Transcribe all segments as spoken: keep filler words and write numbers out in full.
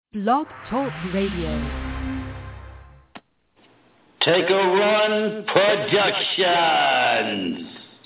Blog Talk Radio. Take a Run Productions.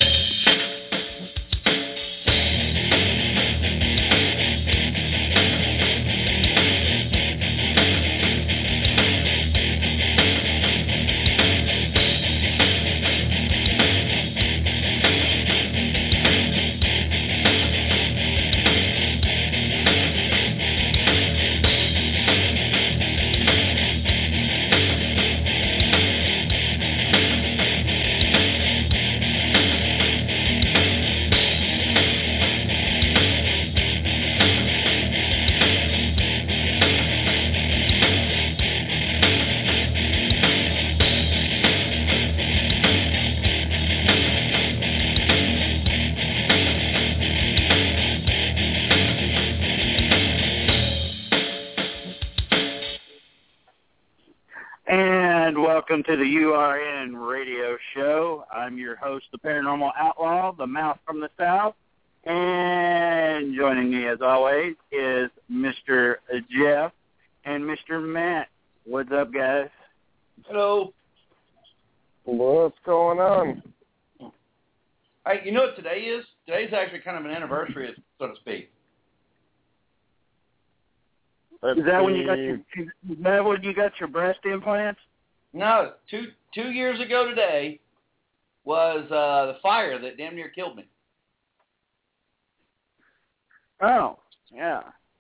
Welcome to the U R N radio show. I'm your host, the Paranormal Outlaw, the Mouth from the South. And joining me, as always, is Mister Jeff and Mister Matt. What's up, guys? Hello. What's going on? Hey, you know what today is? Today's actually kind of an anniversary, so to speak. Let's is that see. when you got your is that when you got your breast implants? No, two two years ago today was uh, the fire that damn near killed me. Oh, yeah.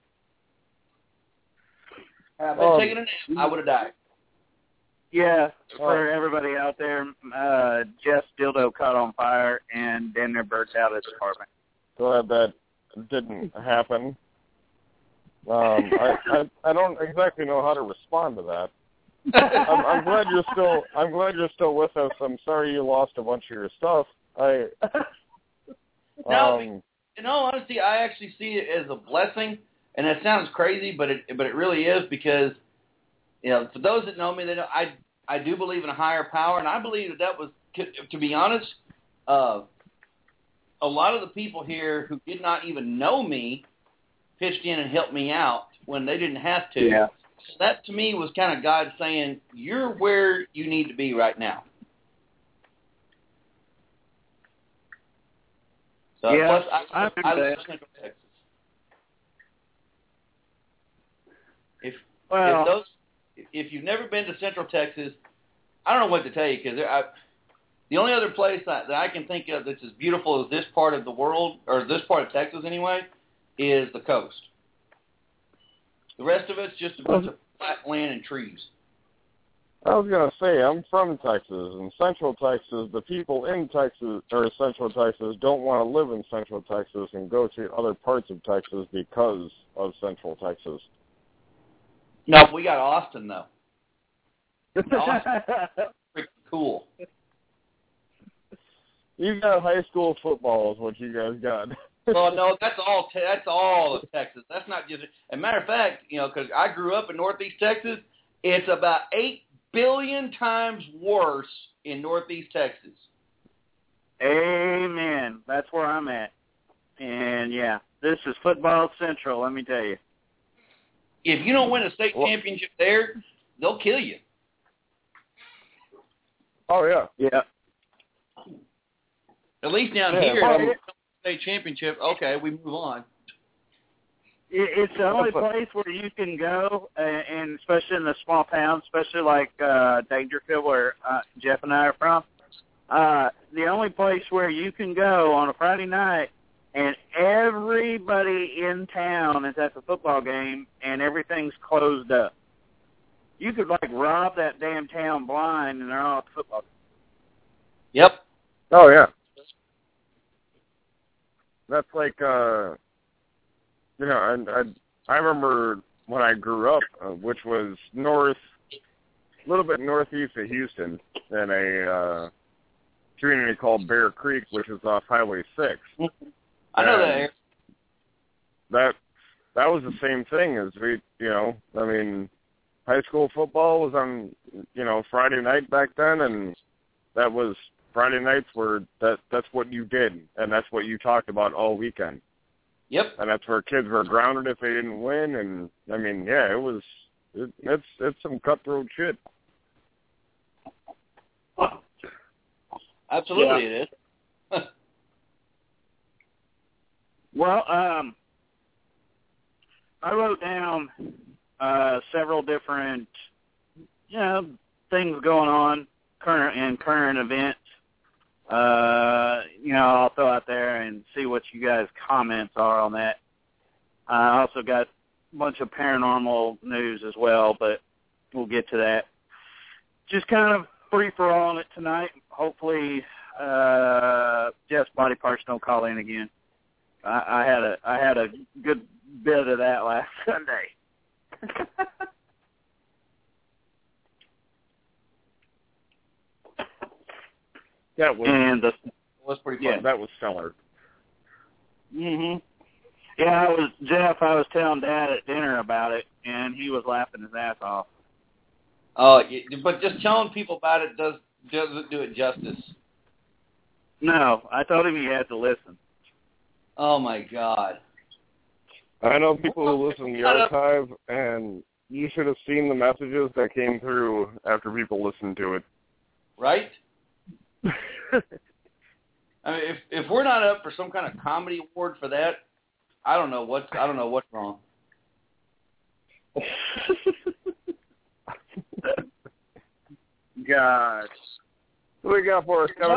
Had I been Um, taking a nap, I would have died. Yeah, for everybody out there, uh, Jeff's dildo caught on fire and damn near burnt out his apartment. Glad that didn't happen. Um, I, I I don't exactly know how to respond to that. I'm, I'm glad you're still. I'm glad you're still with us. I'm sorry you lost a bunch of your stuff. I. No, Um, in all honesty, I actually see it as a blessing, and it sounds crazy, but it but it really is because, you know, for those that know me, they know I I do believe in a higher power, and I believe that that was, to be honest, uh, a lot of the people here who did not even know me pitched in and helped me out when they didn't have to. Yeah. So that, to me, was kind of God saying, you're where you need to be right now. So, Yeah, plus, I, I I, I live understand. in Central Texas. If, Well, if, those, if you've never been to Central Texas, I don't know what to tell you, because the only other place that, that I can think of that's as beautiful as this part of the world, or this part of Texas anyway, is the coast. The rest of it's just a bunch of flat land and trees. I was gonna say I'm from Texas, and Central Texas. The people in Texas or Central Texas don't want to live in Central Texas and go to other parts of Texas because of Central Texas. No, we got Austin, though. Austin, pretty cool. You got high school football is what you guys got. Well, no, that's all. Te- that's all of Texas. That's not just. As a matter of fact, you know, because I grew up in Northeast Texas, it's about eight billion times worse in Northeast Texas. Amen. That's where I'm at. And, yeah, this is football central, let me tell you. If you don't win a state Well, championship there, they'll kill you. Oh yeah. Yeah. At least down Yeah, here, well, if you win a state championship, okay, we move on. It, it's the only place where you can go, uh, and especially in the small towns, especially like uh, Dangerfield, where uh, Jeff and I are from. Uh, the only place where you can go on a Friday night, and everybody in town is at the football game, and everything's closed up. You could like rob that damn town blind, and they're all at the football game. Yep. Oh yeah. That's like, uh, you know, I, I I remember when I grew up, uh, which was north, a little bit northeast of Houston, in a uh, community called Bear Creek, which is off Highway six. I know And that. That that was the same thing as we, you know, I mean, high school football was on, you know, Friday night back then, and that was Friday nights were that that's what you did, and that's what you talked about all weekend. Yep. And that's where kids were grounded if they didn't win. And, I mean, yeah, it was, it, it's, it's some cutthroat shit. Absolutely Yeah. it is. Well, um, I wrote down uh, several different, you know, things going on current and current events. Uh, you know, I'll throw out there and see what you guys' comments are on that. I also got a bunch of paranormal news as well, but we'll get to that. Just kind of free for all on it tonight. Hopefully, uh, Jeff's body parts don't call in again. I, I had a I had a good bit of that last Sunday. That was, and the It was pretty yeah, fun. that was stellar. mhm. Yeah, I was Jeff. I was telling Dad at dinner about it, and he was laughing his ass off. Oh, y- but just telling people about it does doesn't do it justice. No, I told him he had to listen. Oh my God. I know people who listen to the archive, and you should have seen the messages that came through after people listened to it. Right? I mean, if if we're not up for some kind of comedy award for that, I don't know what's I don't know what's wrong. Gosh. What do you got for us, Kevin?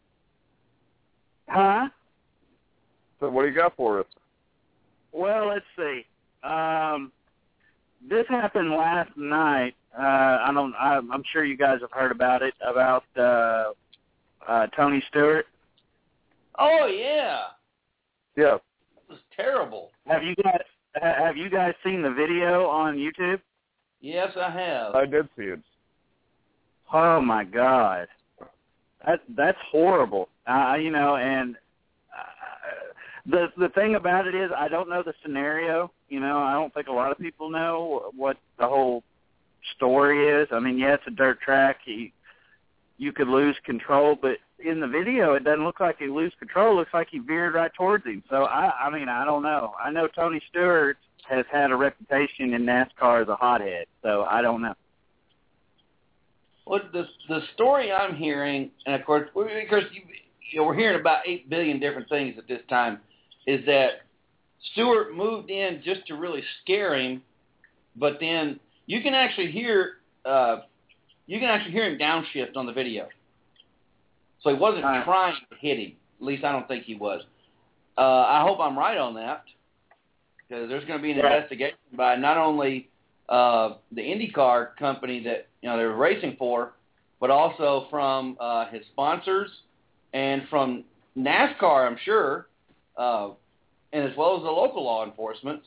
Huh? So what do you got for us? Well, let's see. Um, this happened last night. Uh, I don't. I, I'm sure you guys have heard about it. About uh, uh, Tony Stewart. Oh yeah, Yeah. it was terrible. Have you guys Have you guys seen the video on YouTube? Yes, I have. I did see it. Oh my God, that that's horrible. Uh, you know, and uh, the the thing about it is, I don't know the scenario. You know, I don't think a lot of people know what the whole story is. I mean, yeah, it's a dirt track. He, you could lose control, but in the video, it doesn't look like he lose control. It looks like he veered right towards him. So I, I mean, I don't know. I know Tony Stewart has had a reputation in NASCAR as a hothead, so I don't know. Well, the the story I'm hearing, and of course, because you, you know, we're hearing about eight billion different things at this time, is that Stewart moved in just to really scare him, but then you can actually hear uh, you can actually hear him downshift on the video. So he wasn't Right. trying to hit him. At least I don't think he was. Uh, I hope I'm right on that, because there's going to be an Right. investigation by not only uh, the IndyCar company that you know they were racing for, but also from uh, his sponsors and from NASCAR, I'm sure, uh, and as well as the local law enforcement.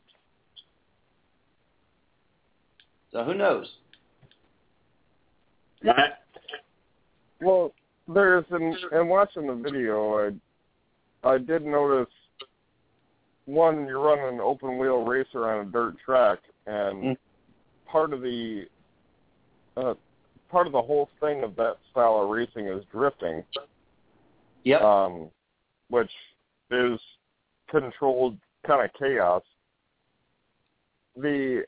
So who knows? Right. Well, there's, in, in watching the video, I, I did notice, one, you're running an open-wheel racer on a dirt track, and Mm. part of the uh, part of the whole thing of that style of racing is drifting, Yep. um, which is controlled kind of chaos. The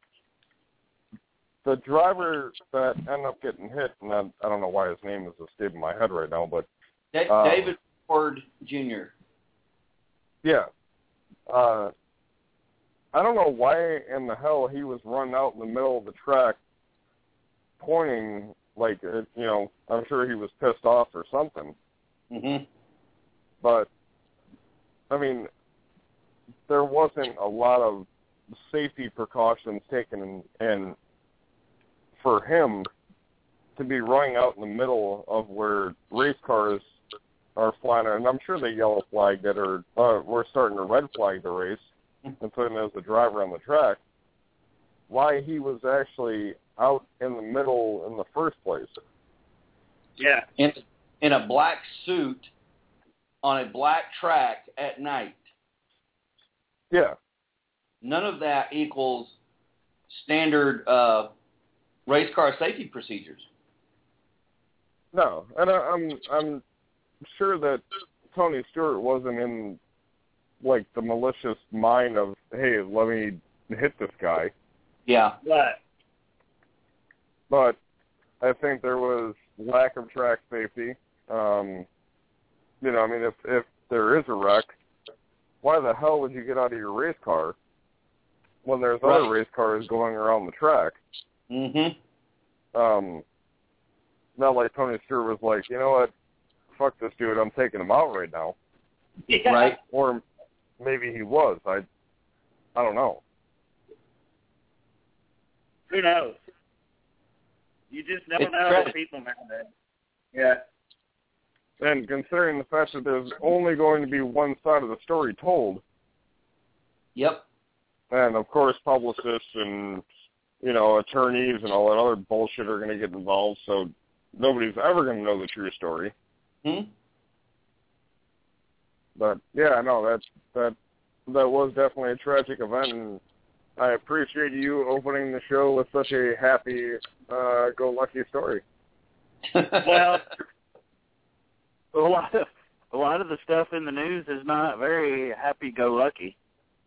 the driver that ended up getting hit, and I, I don't know why his name is escaping my head right now, but Da- um, David Ford Junior yeah, uh, I don't know why in the hell he was running out in the middle of the track pointing like, uh, you know, I'm sure he was pissed off or something. Mm-hmm. But, I mean, there wasn't a lot of safety precautions taken, and, and for him to be running out in the middle of where race cars are flying, and I'm sure they yellow flagged it, or uh, we're starting to red flag the race, and putting him as the driver on the track, why he was actually out in the middle in the first place. Yeah. In in a black suit on a black track at night. Yeah. None of that equals standard uh, race car safety procedures. No, and I, I'm I'm sure that Tony Stewart wasn't in like the malicious mind of, hey, let me hit this guy. Yeah. But But I think there was lack of track safety. Um, you know, I mean, if if there is a wreck, why the hell would you get out of your race car when there's Right. other race cars going around the track? Mm-hmm. Um, not like Tony Stewart was like, you know what, fuck this dude, I'm taking him out right now. yeah. Right. Or maybe he was. I, I don't know. Who knows? You just never It's know tragic. with people nowadays. Yeah. And considering the fact that there's only going to be one side of the story told, Yep. and of course publicists and, you know, attorneys and all that other bullshit are going to get involved, so nobody's ever going to know the true story. Hmm. But yeah, no, that that that was definitely a tragic event, and I appreciate you opening the show with such a happy, uh, go lucky story. Well, a lot of a lot of the stuff in the news is not very happy-go-lucky.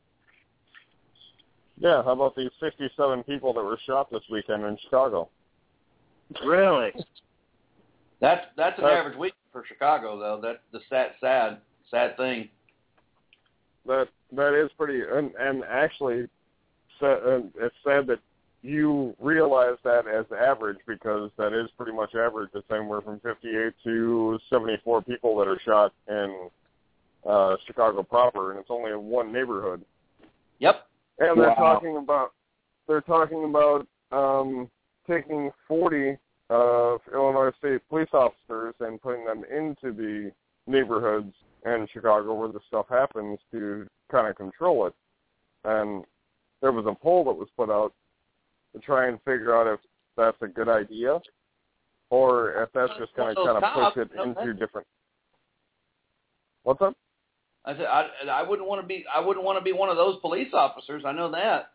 Yeah, how about these sixty-seven people that were shot this weekend in Chicago? Really? That's that's an Uh, average week for Chicago, though. That's the sad, sad, sad thing. That that is pretty, and and actually, sa- and it's sad that you realize that as average, because that is pretty much average. It's anywhere from fifty-eight to seventy-four people that are shot in uh, Chicago proper, and it's only in one neighborhood. Yep. And they're Wow. talking about they're talking about um, taking forty of Illinois State police officers and putting them into the neighborhoods in Chicago where the stuff happens to kind of control it. And there was a poll that was put out to try and figure out if that's a good idea or if that's just going to Well, kind of those push it cops, into no, different. What's up? I said I, I wouldn't want to be I wouldn't want to be one of those police officers. I know that.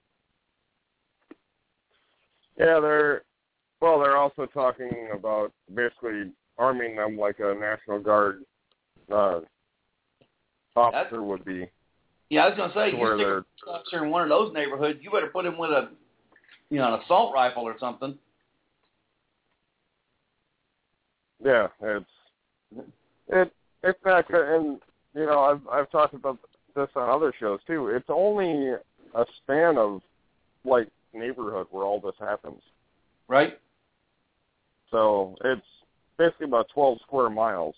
Yeah, they're well. They're also talking about basically arming them like a National Guard uh, officer That's- would be. Yeah, I was gonna say To you where stick they're- a police officer in one of those neighborhoods, you better put him with a you know an assault rifle or something. Yeah, it's it it's not good. And you know, I've I've talked about this on other shows too. It's only a span of like neighborhood where all this happens. Right. So it's basically about twelve square miles.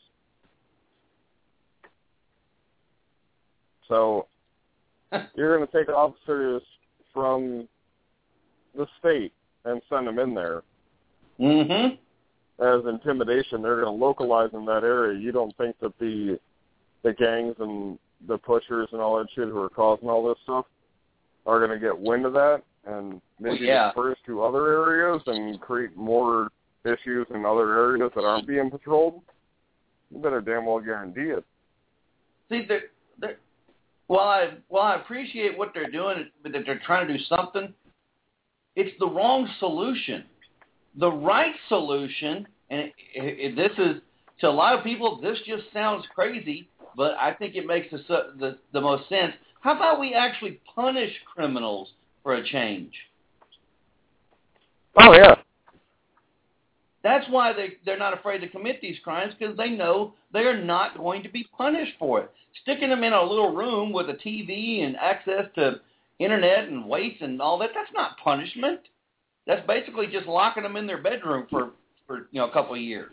So you're going to take officers from the state and send them in there Mm-hmm. as intimidation. They're going to localize in that area. You don't think that the the gangs and the pushers and all that shit who are causing all this stuff are going to get wind of that and maybe Well, yeah. disperse to other areas and create more issues in other areas that aren't being patrolled? You better damn well guarantee it. See, they're, they're, while I while I appreciate what they're doing, that they're trying to do something, it's the wrong solution. The right solution, and it, it, this is to a lot of people, this just sounds crazy, but I think it makes the, the the most sense. How about we actually punish criminals for a change? Oh, yeah. That's why they, they're not afraid to commit these crimes, because they know they are not going to be punished for it. Sticking them in a little room with a T V and access to internet and weights and all that, that's not punishment. That's basically just locking them in their bedroom for, for you know, a couple of years.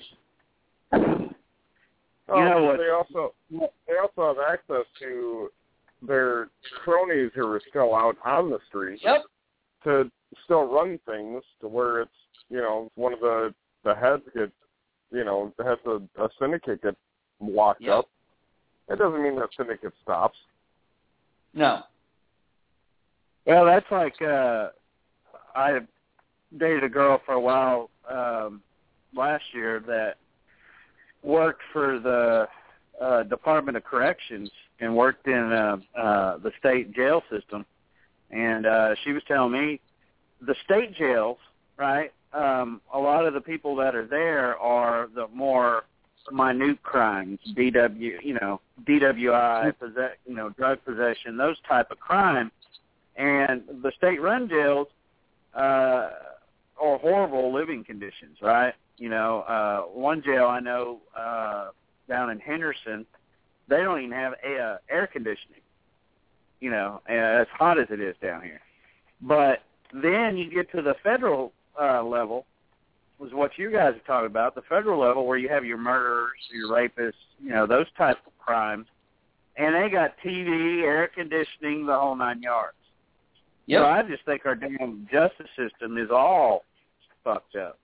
Oh, You know what? they also they also have access to their cronies who are still out on the street Yep. to still run things to where it's, you know, one of the, the heads get, you know, has a, a syndicate get locked Yep. up. It doesn't mean that syndicate stops. No. Well, that's like uh, I dated a girl for a while um, last year that worked for the uh, Department of Corrections and worked in uh, uh, the state jail system. And uh, she was telling me the state jails, right, um, a lot of the people that are there are the more minute crimes, D W, you know, D W I, possess, you know, drug possession, those type of crimes. And the state-run jails uh, are horrible living conditions, right? You know, uh, one jail I know uh, down in Henderson, they don't even have a, uh, air conditioning, you know, as hot as it is down here. But then you get to the federal uh, level, was what you guys are talking about, the federal level where you have your murderers, your rapists, you know, those type of crimes, and they got T V, air conditioning, the whole nine yards. Yep. So I just think our damn justice system is all fucked up.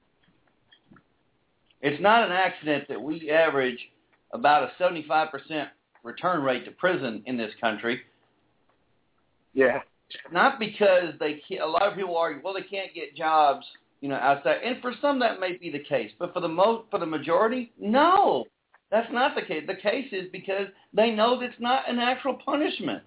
It's not an accident that we average about a seventy-five percent return rate to prison in this country. Yeah. Not because they can't, a lot of people argue, well, they can't get jobs, you know, outside. And for some, that may be the case. But for the most, for the majority, no, that's not the case. The case is because they know that's not an actual punishment.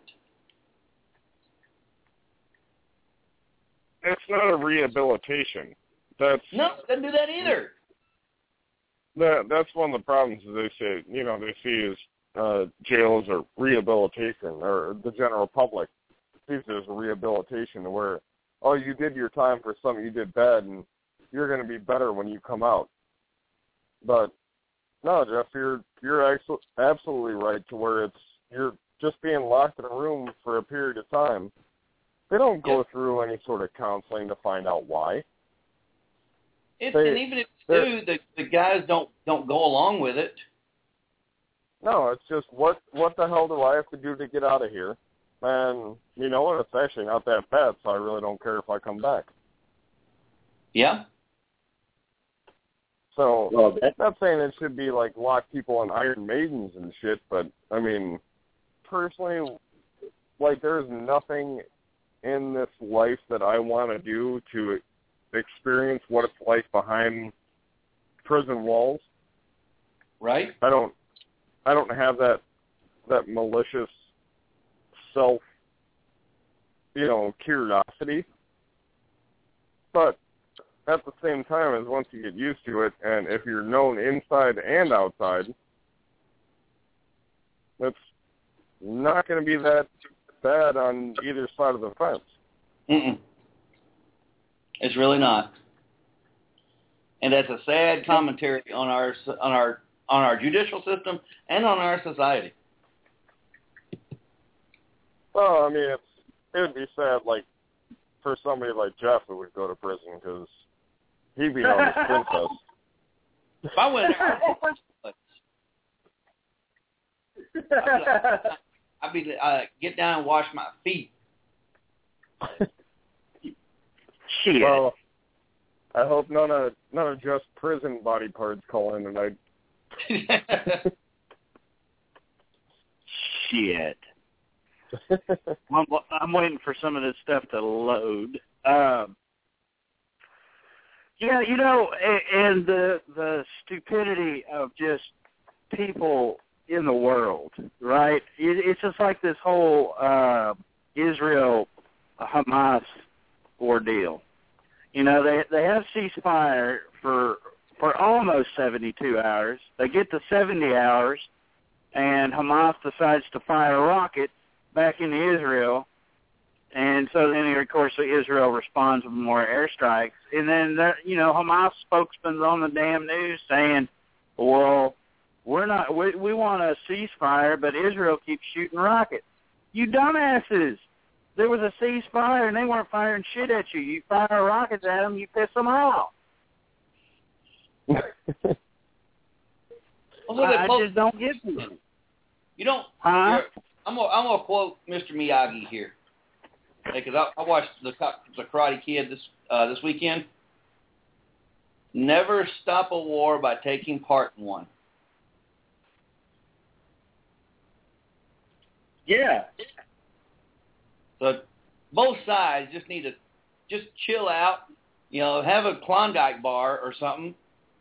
It's not a rehabilitation. That's no, they don't do that either. That that's one of the problems they say. You know, they see as uh, jail as a rehabilitation, or the general public sees it as a rehabilitation, where oh, you did your time for something you did bad, and you're going to be better when you come out. But no, Jeff, you're you're absolutely right to where it's you're just being locked in a room for a period of time. They don't go yep. through any sort of counseling to find out why. It's, they, and even if they do, the, the guys don't, don't go along with it. No, it's just, what what the hell do I have to do to get out of here? And you know what? It's actually not that bad, so I really don't care if I come back. Yeah. So, well, I'm not saying it should be like lock people in Iron Maidens and shit, but, I mean, personally, like, there's nothing in this life that I want to do to experience what it's like behind prison walls. Right. I don't I don't have that that malicious self, you know, curiosity. But at the same time, as once you get used to it, and if you're known inside and outside, it's not going to be that bad on either side of the fence. Mm-mm. It's really not. And that's a sad commentary on our on our on our judicial system and on our society. Well, I mean, it's, it would be sad, like, for somebody like Jeff who would go to prison, because he'd be known as Princess. If I went there, I'd be, I'd be uh, get down and wash my feet. Shit. Well, I hope none of none of just prison body parts call in tonight. Shit. I'm, I'm waiting for some of this stuff to load. Um, yeah, you know, and the the stupidity of just people in the world, right? It, it's just like this whole uh, Israel-Hamas ordeal. You know, they they have ceasefire for for almost seventy-two hours. They get to seventy hours, and Hamas decides to fire a rocket back into Israel. And so then, of course, Israel responds with more airstrikes. And then, you know, Hamas spokesman's on the damn news saying, well, we're not, we, we want a ceasefire, but Israel keeps shooting rockets. You dumbasses. There was a ceasefire, and they weren't firing shit at you. You fire rockets at them, you piss them off. Well, I, I just don't get it. You don't. Huh? I'm gonna, I'm gonna quote Mister Miyagi here, because I, I watched the the Karate Kid this uh, this weekend. Never stop a war by taking part in one. Yeah. So both sides just need to just chill out, you know, have a Klondike bar or something.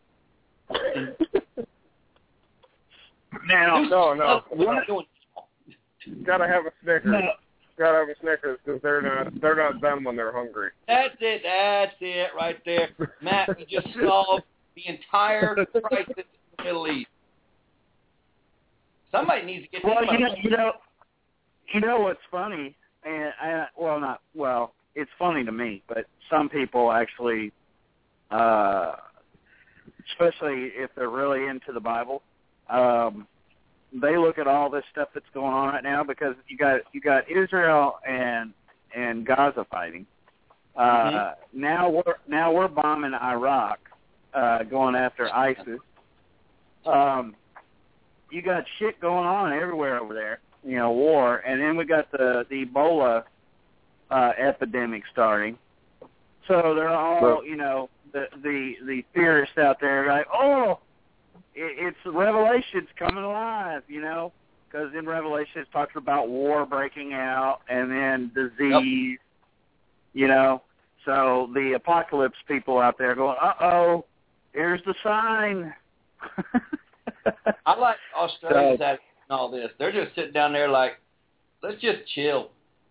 Now, no, no. What? Gotta have a Snickers. No. Gotta have a Snickers, because they're not they're not them when they're hungry. That's it. That's it right there. Matt, you just solved the entire crisis Middle East. Somebody needs to get Well, these you know, motherfuckers. you know, you know what's funny, and I, well, not well. It's funny to me, but some people actually, uh, especially if they're really into the Bible, um, they look at all this stuff that's going on right now because you got you got Israel and and Gaza fighting. Uh, Mm-hmm. Now we're now we're bombing Iraq, uh, going after ISIS. Um, you got shit going on everywhere over there, you know, war, and then we got the the Ebola uh, epidemic starting. So they're all, Well, you know, the the the theorists out there are like, oh, it, it's Revelation's coming alive, you know, because in Revelation it talks about war breaking out and then disease, yep. you know. So the apocalypse people out there going, uh-oh, here's the sign. I like Australia's So- attitude and all this. They're just sitting down there like, let's just chill.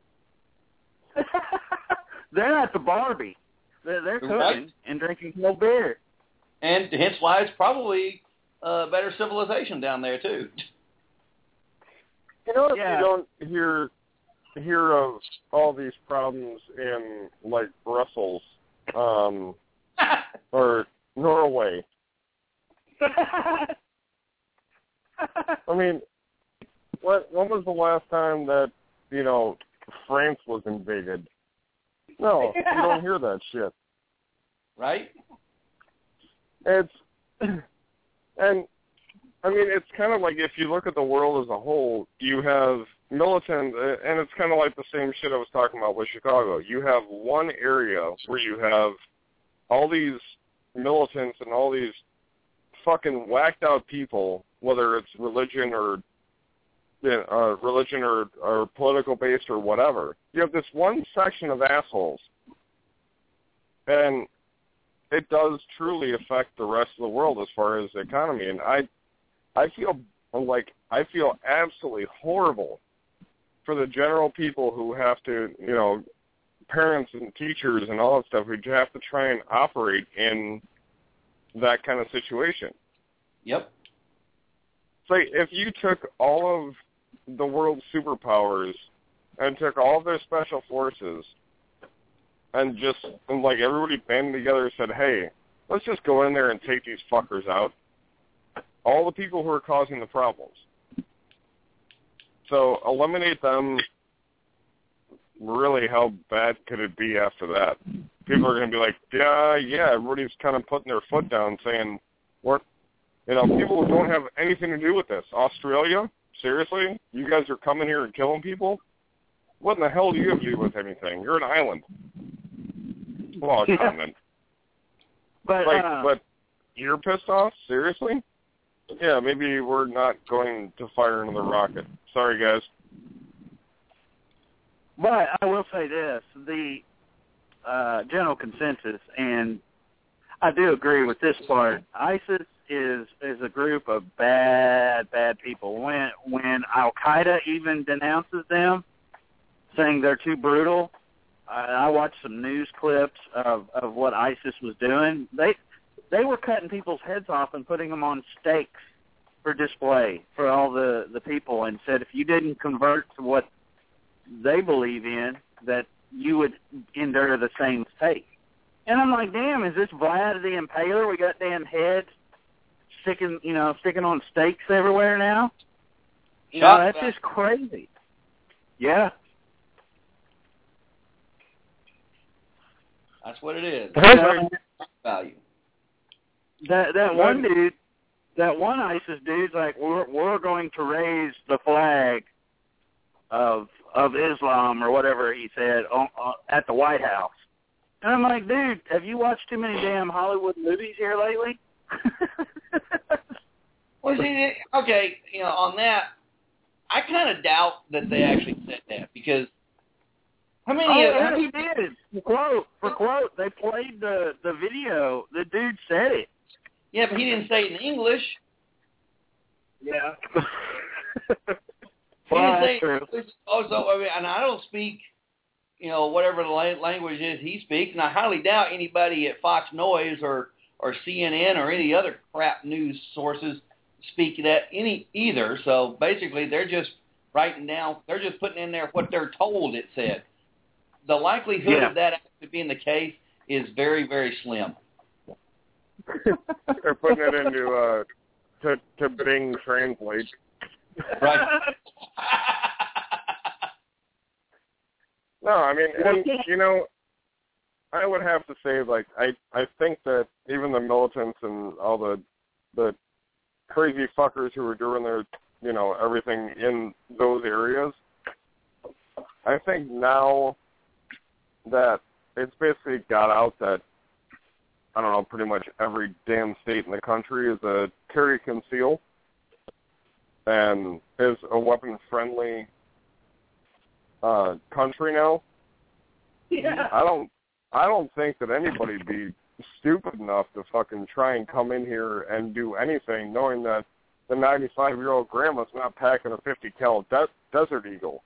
They're at the Barbie. They're, they're cooking Right. and drinking no beer. And hence why it's probably a better civilization down there, too. You know, if Yeah. you don't hear hear of all these problems in like Brussels, um, or Norway. I mean, what when was the last time that, you know, France was invaded? No, you don't hear that shit. Right? It's, and, I mean, it's kind of like if you look at the world as a whole, you have militant, and it's kind of like the same shit I was talking about with Chicago. You have one area where you have all these militants and all these fucking whacked out people, whether it's religion or you know, uh, religion or, or political based or whatever. You have this one section of assholes, and it does truly affect the rest of the world as far as the economy. And I, I feel like I feel absolutely horrible for the general people who have to, you know, parents and teachers and all that stuff who have to try and operate in that kind of situation. Yep. It's like if you took all of the world's superpowers and took all their special forces and just, and like everybody banded together and said, hey, let's just go in there and take these fuckers out. All the people who are causing the problems. So eliminate them. Really, how bad could it be after that? People are going to be like, yeah, yeah, everybody's kind of putting their foot down saying, what, you know, people don't have anything to do with this. Australia? Seriously? You guys are coming here and killing people? What in the hell do you have to do with anything? You're an island. Well, a continent. But, Like, uh, but you're pissed off? Seriously? Yeah, maybe we're not going to fire into the rocket. Sorry, guys. but I will say this, the uh, general consensus, and I do agree with this part, ISIS is is a group of bad, bad people. When when Al-Qaeda even denounces them, saying they're too brutal, I, I watched some news clips of, of what ISIS was doing. They they were cutting people's heads off and putting them on stakes for display for all the, the people, and said if you didn't convert to what they believe in, that you would endure the same fate. And I'm like, damn, is this Vlad the Impaler? We got damn heads sticking, you know, sticking on stakes everywhere now. You know, that's just crazy. Yeah. That's what it is. Uh, Value. that that one dude, that one ISIS dude's like, we're we're going to raise the flag of of Islam or whatever he said on, on, at the White House. And I'm like, dude, have you watched too many damn Hollywood movies here lately? Well, see, okay, you know, on that, I kind of doubt that they actually said that because how many? Oh, how yeah, many he did. For quote, for quote, they played the the video. The dude said it. Yeah, but he didn't say it in English. Yeah. He Well, didn't say that's true. it in English. Also, I mean, and I don't speak, you know, whatever the la- language is he speaks, and I highly doubt anybody at Fox Noise or or C N N or any other crap news sources speak that any either. So basically, they're just writing down, they're just putting in there what they're told it said. The likelihood yeah. of that actually being the case is very, very slim. They're putting it into uh, to to Bing Translate. Right. No, I mean, and, you know, I would have to say, like, I I think that even the militants and all the the crazy fuckers who are doing their, you know, everything in those areas, I think now that it's basically got out that, I don't know, pretty much every damn state in the country is a carry conceal and is a weapon-friendly uh, country now. Yeah. I don't, I don't think that anybody'd be stupid enough to fucking try and come in here and do anything, knowing that the ninety-five-year-old grandma's not packing a fifty cal de- Desert Eagle.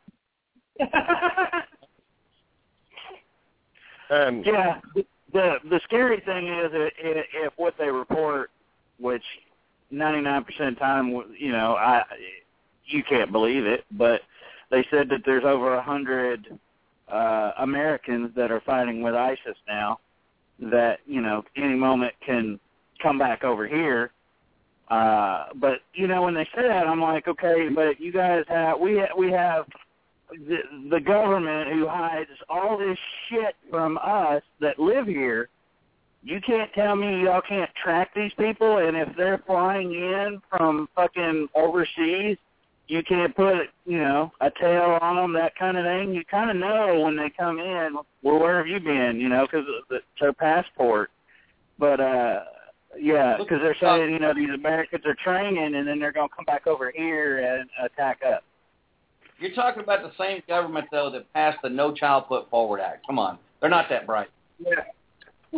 And yeah, the the scary thing is if, if what they report, which ninety-nine percent of the time, you know, I you can't believe it, but they said that there's over a hundred uh, Americans that are fighting with ISIS now. That, you know, any moment can come back over here. Uh, but you know, when they say that, I'm like, okay, but you guys have we ha- we have. The, the government who hides all this shit from us that live here. You can't tell me y'all can't track these people, and if they're flying in from fucking overseas, you can't put, you know, a tail on them, that kind of thing. You kind of know when they come in, well, where have you been, you know, because it's their passport. But, uh, yeah, because they're saying, you know, these Americans are training, and then they're going to come back over here and attack us. You're talking about the same government, though, that passed the No Child Put Forward Act. Come on. They're not that bright. Yeah.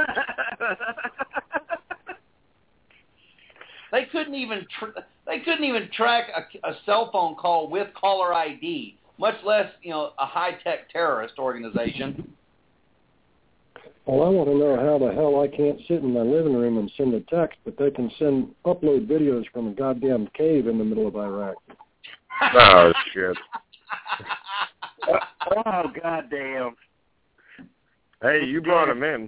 They couldn't even tr- they couldn't even track a, a cell phone call with caller I D, much less, you know, a high-tech terrorist organization. Well, I want to know how the hell I can't sit in my living room and send a text, but they can send upload videos from a goddamn cave in the middle of Iraq. oh shit! Oh goddamn! Hey, you brought him in.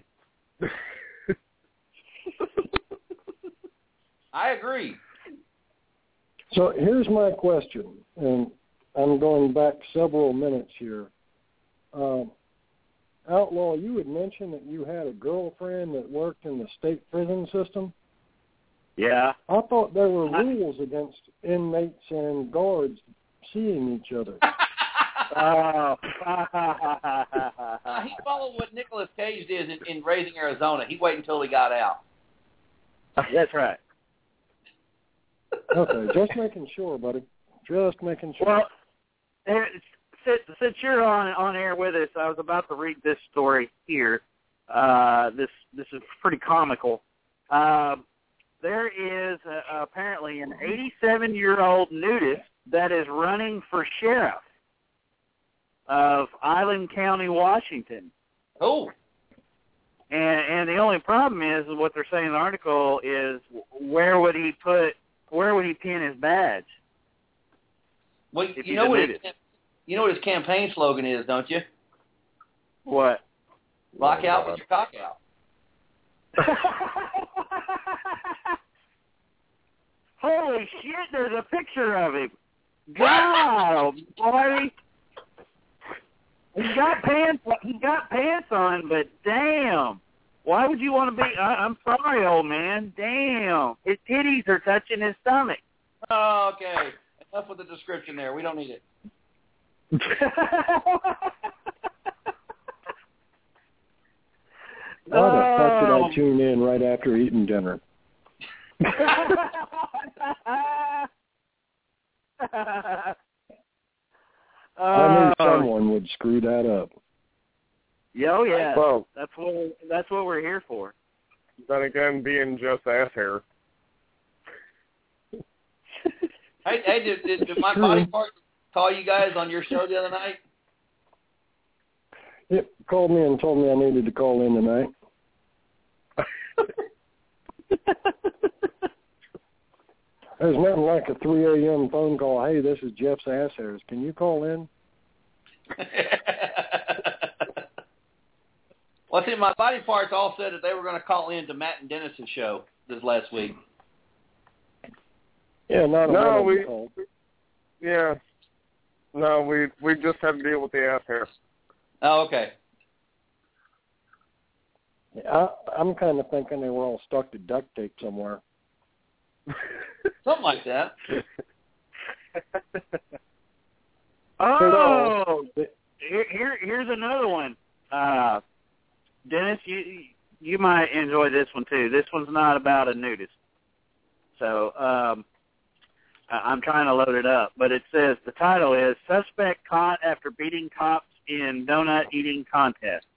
I agree. So here's my question, and I'm going back several minutes here. Uh, Outlaw, you had mentioned that you had a girlfriend that worked in the state prison system. Yeah. I thought there were rules against inmates and guards seeing each other. Oh. uh, he followed what Nicolas Cage did in, in Raising Arizona. He waited until he got out. That's right. Okay, just making sure, buddy. Just making sure. Well, since, since you're on on air with us, I was about to read this story here. Uh, this this is pretty comical. Uh, there is uh, apparently an eighty-seven-year-old nudist that is running for sheriff of Island County, Washington. Oh. And and the only problem is what they're saying in the article is where would he put where would he pin his badge? Well, you know what his, you know what his campaign slogan is, don't you? What? Lock out with your cock out. Holy shit! There's a picture of him. God, boy. He got pants. He got pants on, but damn, why would you want to be? I, I'm sorry, old man. Damn, his titties are touching his stomach. Oh, okay. Enough with the description there. We don't need it. Why the fuck did I tune in right after eating dinner? I knew someone would screw that up. Oh yeah, well, that's what that's what we're here for. Then again, being just ass hair. Hey, hey, did, did, did my body part call you guys on your show the other night? It called me and told me I needed to call in tonight. There's nothing like a three a.m. phone call. Hey, this is Jeff's Ass Hairs. Can you call in? Well, see, my body parts all said that they were going to call in to Matt and Dennis's show this last week. Yeah, not a No, we. call. Yeah. No, we we just had to deal with the ass hair. Oh, okay. I, I'm kind of thinking they were all stuck to duct tape somewhere. Something like that. Oh, here, here here's another one. Uh, Dennis, you you might enjoy this one too. This one's not about a nudist. So um, I'm trying to load it up, but it says the title is "Suspect Caught After Beating Cops in Donut Eating Contest."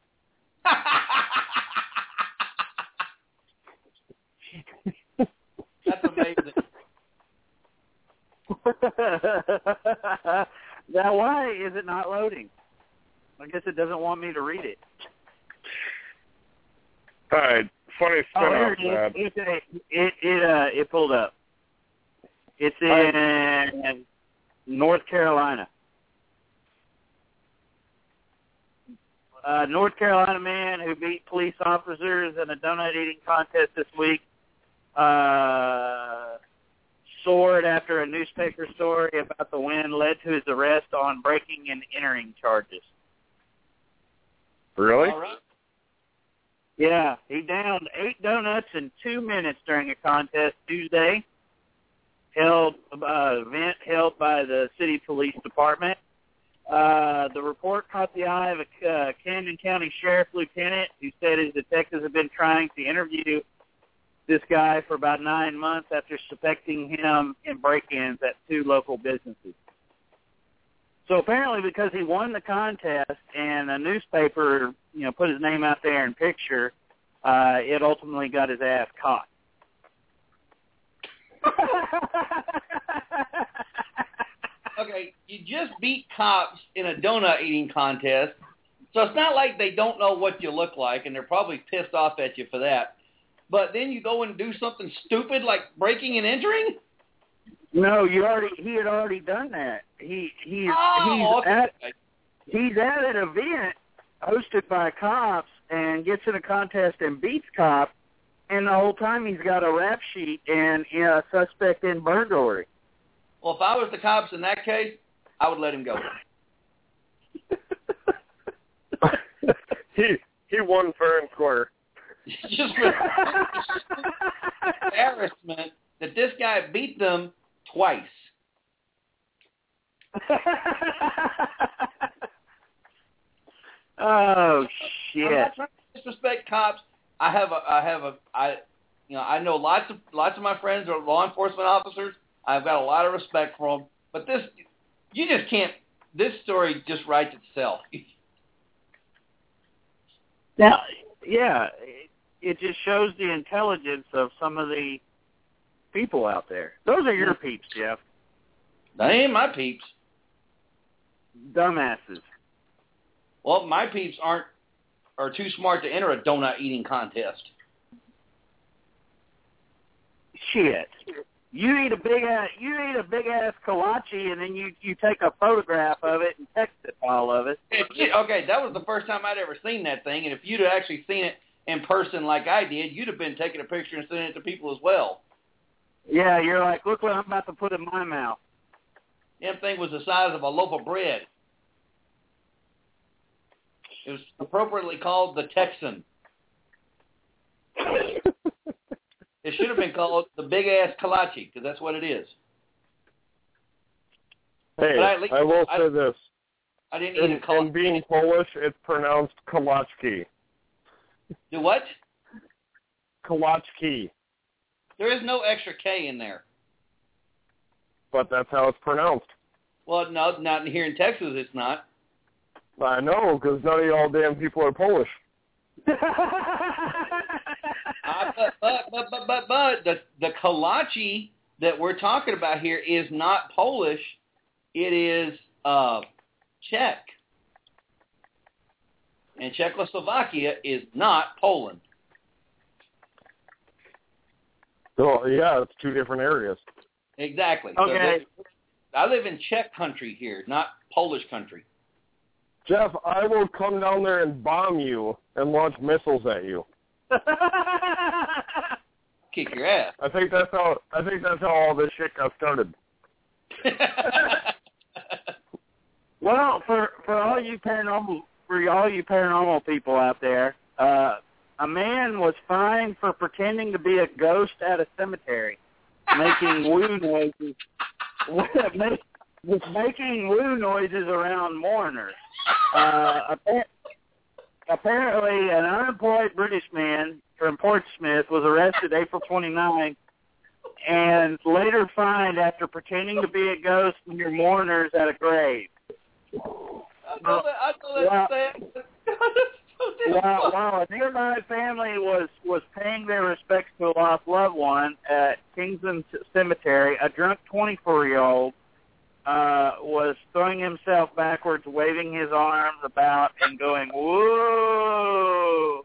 That's amazing. Now, why is it not loading? I guess it doesn't want me to read it. All right, funny Oh, here spin off it is. that. It, it, it, uh, it pulled up. It's in North Carolina. A North Carolina man who beat police officers in a donut eating contest this week uh, soared after a newspaper story about the win led to his arrest on breaking and entering charges. Really? All right. Yeah, he downed eight donuts in two minutes during a contest Tuesday, held uh, event held by the city police department. Uh, the report caught the eye of a uh, Camden County Sheriff Lieutenant who said his detectives have been trying to interview this guy for about nine months after suspecting him in break-ins at two local businesses. So apparently because he won the contest and a newspaper, you know, put his name out there in picture, uh, it ultimately got his ass caught. Okay, you just beat cops in a donut eating contest, so it's not like they don't know what you look like, and they're probably pissed off at you for that. But then you go and do something stupid like breaking and entering? No, you already. He had already done that. He he's Oh, he's okay. at he's at an event hosted by cops and gets in a contest and beats cops, and the whole time he's got a rap sheet and you know, a suspect in burglary. Well, if I was the cops in that case, I would let him go. he he won fair and square. Just embarrassment that this guy beat them twice. Oh I'm shit! not trying to disrespect cops. I have a, I have a, I, you know, I know lots of lots of my friends are law enforcement officers. I've got a lot of respect for them, but this, you just can't. This story just writes itself. Now, yeah, it, it just shows the intelligence of some of the people out there. Those are your peeps, Jeff. They ain't my peeps. Dumbasses. Well, my peeps aren't are too smart to enter a donut eating contest. Shit. You eat a big ass, you eat a big ass kolache, and then you you take a photograph of it and text it all of it. If you, okay, that was the first time I'd ever seen that thing, and if you'd have actually seen it in person like I did, you'd have been taking a picture and sending it to people as well. Yeah, you're like, look what I'm about to put in my mouth. That thing was the size of a loaf of bread. It was appropriately called the Texan. It should have been called the Big Ass Kolache, because that's what it is. Hey, But I, least, I will I, say this. I didn't In, even call in being Polish, it's pronounced Kolaczki. Do what? Kolaczki. There is no extra K in there. But that's how it's pronounced. Well, no, not here in Texas it's not. I know, because none of y'all damn people are Polish. uh, but, but, but, but, but, but the, the kolache that we're talking about here is not Polish. It is uh, Czech. And Czechoslovakia is not Poland. So yeah, it's two different areas. Exactly. Okay. So I live in Czech country here, not Polish country. Jeff, I will come down there and bomb you and launch missiles at you. Kick your ass. I think that's how. I think that's how all this shit got started. Well, for for all you paranormal for all you paranormal people out there, uh, a man was fined for pretending to be a ghost at a cemetery, making woo noises. Was making woo noises around mourners. Uh, apparently, an unemployed British man from Portsmouth was arrested April twenty-ninth and later fined after pretending to be a ghost near mourners at a grave. I know that. I know that. While, while, while a nearby family was, was paying their respects to a lost loved one at Kingsland Cemetery, a drunk twenty-four-year-old Uh, was throwing himself backwards, waving his arms about, and going, whoa!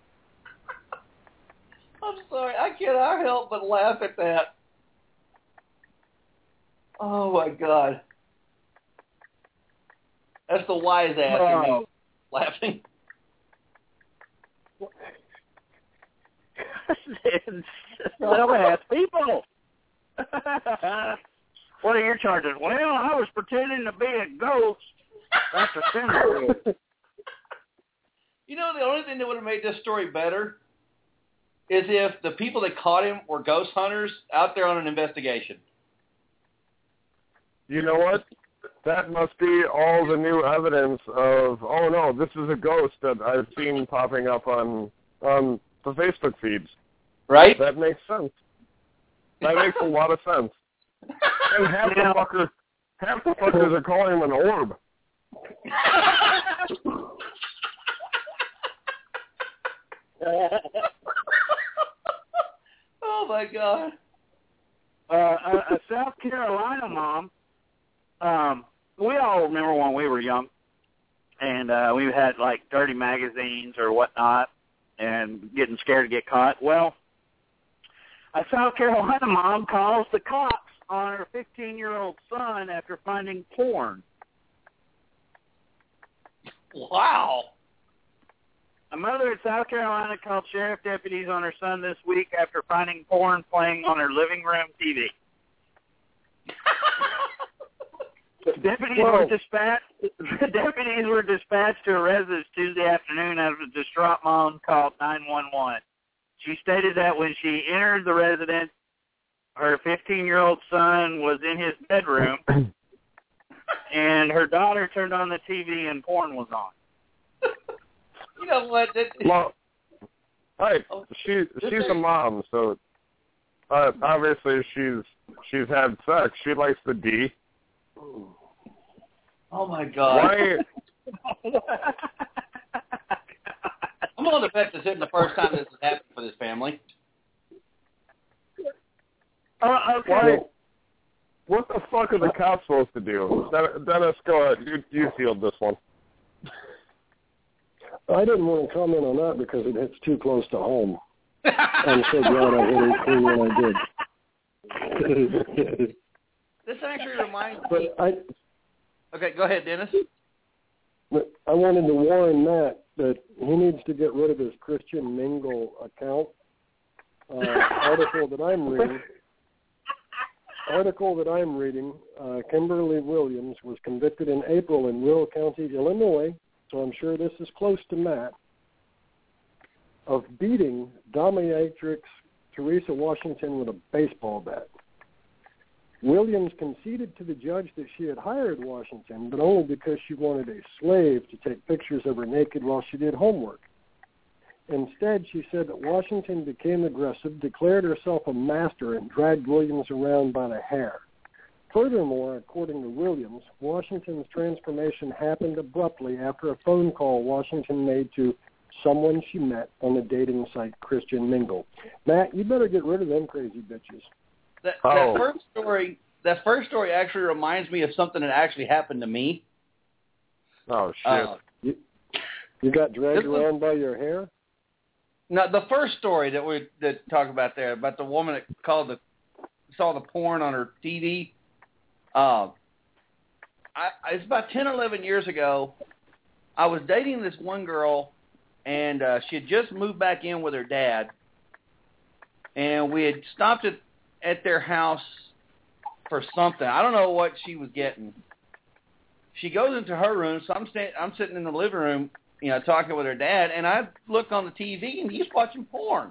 I'm sorry. I cannot help but laugh at that. Oh, my God. That's the wise ass in me laughing. Dumbass people! What are your charges? Well, I was pretending to be a ghost. That's a sin. You know, the only thing that would have made this story better is if the people that caught him were ghost hunters out there on an investigation. You know what? That must be all the new evidence of, oh, no, this is a ghost that I've seen popping up on on the Facebook feeds. Right? That makes sense. That makes a lot of sense. And half the fuckers, half the fuckers are calling him an orb. Oh my God! Uh, a, a South Carolina mom. Um, we all remember when we were young, and uh, we had like dirty magazines or whatnot, and getting scared to get caught. Well, a South Carolina mom calls the cops on her fifteen-year-old son after finding porn. Wow. A mother in South Carolina called sheriff deputies on her son this week after finding porn playing on her living room T V. Deputies Whoa. were dispatched. Deputies were dispatched to a residence Tuesday afternoon after a distraught mom called nine one one. She stated that when she entered the residence, her fifteen-year-old son was in his bedroom, and her daughter turned on the T V and porn was on. You know what? That, Well, hey, she she's a mom, so uh, obviously she's she's had sex. She likes the D. oh my God! Why? I'm willing to bet this isn't the first time this has happened for this family. Uh, okay. Why? What the fuck are the cops supposed to do? Dennis, go ahead. You you field this one. I didn't want to comment on that because it hits too close to home. I'm so glad I hit it clean when I did. This actually reminds me. But I, Okay, go ahead, Dennis. but I wanted to warn Matt that he needs to get rid of his Christian Mingle account. Uh, article that I'm reading. Article that I'm reading. Uh, Kimberly Williams was convicted in April in Will County, Illinois. So I'm sure this is close to Matt, of beating dominatrix Teresa Washington with a baseball bat. Williams conceded to the judge that she had hired Washington, but only because she wanted a slave to take pictures of her naked while she did homework. Instead, she said that Washington became aggressive, declared herself a master, and dragged Williams around by the hair. Furthermore, according to Williams, Washington's transformation happened abruptly after a phone call Washington made to someone she met on the dating site Christian Mingle. Matt, you better get rid of them crazy bitches. That, Oh. that first story, that first story actually reminds me of something that actually happened to me. Oh shit! Uh, You, you got dragged This was- around by your hair? Now, the first story that we that talk about there, about the woman that called the saw the porn on her T V, uh, I, it's about ten, eleven years ago. I was dating this one girl, and uh, she had just moved back in with her dad, and we had stopped at, at their house for something. I don't know what she was getting. She goes into her room, so I'm, sta- I'm sitting in the living room, you know, talking with her dad, and I look on the T V, and he's watching porn.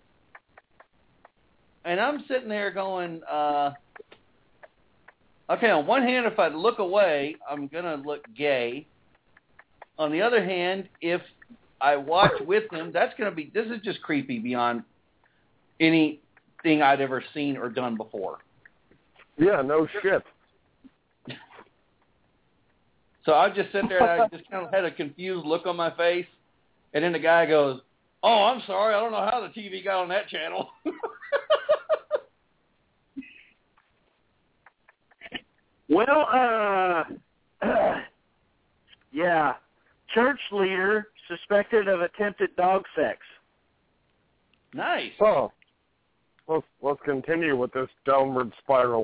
And I'm sitting there going, uh, okay, on one hand, if I look away, I'm going to look gay. On the other hand, if I watch with him, that's going to be, this is just creepy beyond anything I'd ever seen or done before. Yeah, no shit. So I just sit there and I just kind of had a confused look on my face. And then the guy goes, oh, I'm sorry, I don't know how the T V got on that channel. Well, uh, yeah, church leader suspected of attempted dog sex. Nice. So, let's let's continue with this downward spiral.